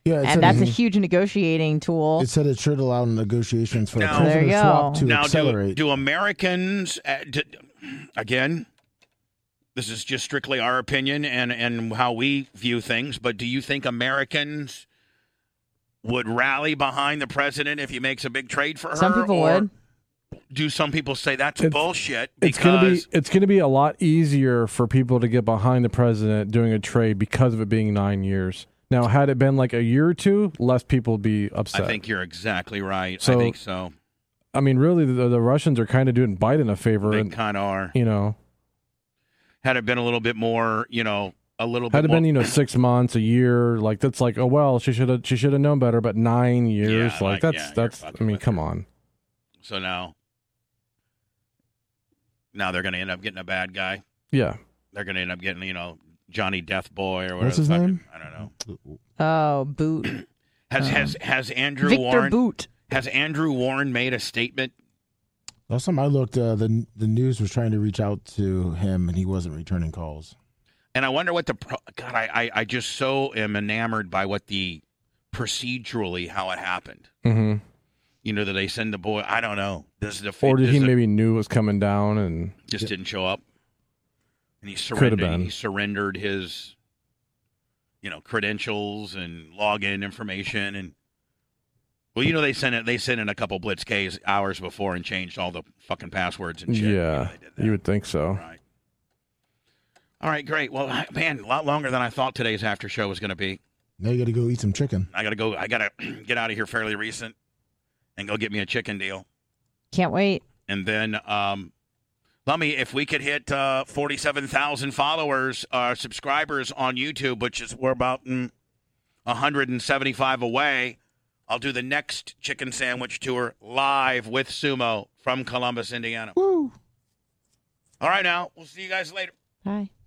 Yeah, it and said- that's a Mhm. huge negotiating tool. It said it should allow negotiations for Now- a prisoner There you swap go. to now, do, accelerate. do Americans, uh, d again, this is just strictly our opinion and, and how we view things, but do you think Americans would rally behind the president if he makes a big trade for her? Some people or would. Do some people say that's It's- bullshit? It's gonna be Because it's gonna be a lot easier for people to get behind the president doing a trade because of it being nine years. Now, had it been like a year or two, less people would be upset. I think you're exactly right. So- I think so. I mean, really, the, the Russians are kind of doing Biden a favor. They and, kind of are. you know, Had it been a little bit more, you know, a little had bit it more. been you know six months, a year, like that's like oh well, she should have she should have known better. But nine years, Yeah, like like, that's yeah, you're that's. fucking I mean, with come on. So now, now they're going to end up getting a bad guy. Yeah. They're going to end up getting, you know, Johnny Death Boy or whatever. What's his the fuck name? I don't know. Oh, Boot. Has Um, has has Andrew Victor Warren Boot. has Andrew Warren made a statement? Last time I looked, uh, the the news was trying to reach out to him, and he wasn't returning calls. And I wonder what the pro- God. I, I I just so am enamored by what the procedurally how it happened. Mm-hmm. You know that they send the boy. I don't know. Does the Or did does he the- maybe knew it was coming down and just didn't show up? And he Could surrendered. have been. He surrendered his, you know, credentials and login information and. Well, you know they sent it. They sent in a couple blitz Ks hours before and changed all the fucking passwords and shit. Yeah, you would think so. Right. All right, great. Well, man, a lot longer than I thought today's after show was going to be. Now you got to go eat some chicken. I got to go. I got to get out of here fairly recent and go get me a chicken deal. Can't wait. And then, um, let me, if we could hit uh, forty-seven thousand followers, uh, subscribers on YouTube, which is we're about mm, one hundred seventy-five away, I'll do the next chicken sandwich tour live with Sumo from Columbus, Indiana. Woo! All right, now. We'll see you guys later. Bye.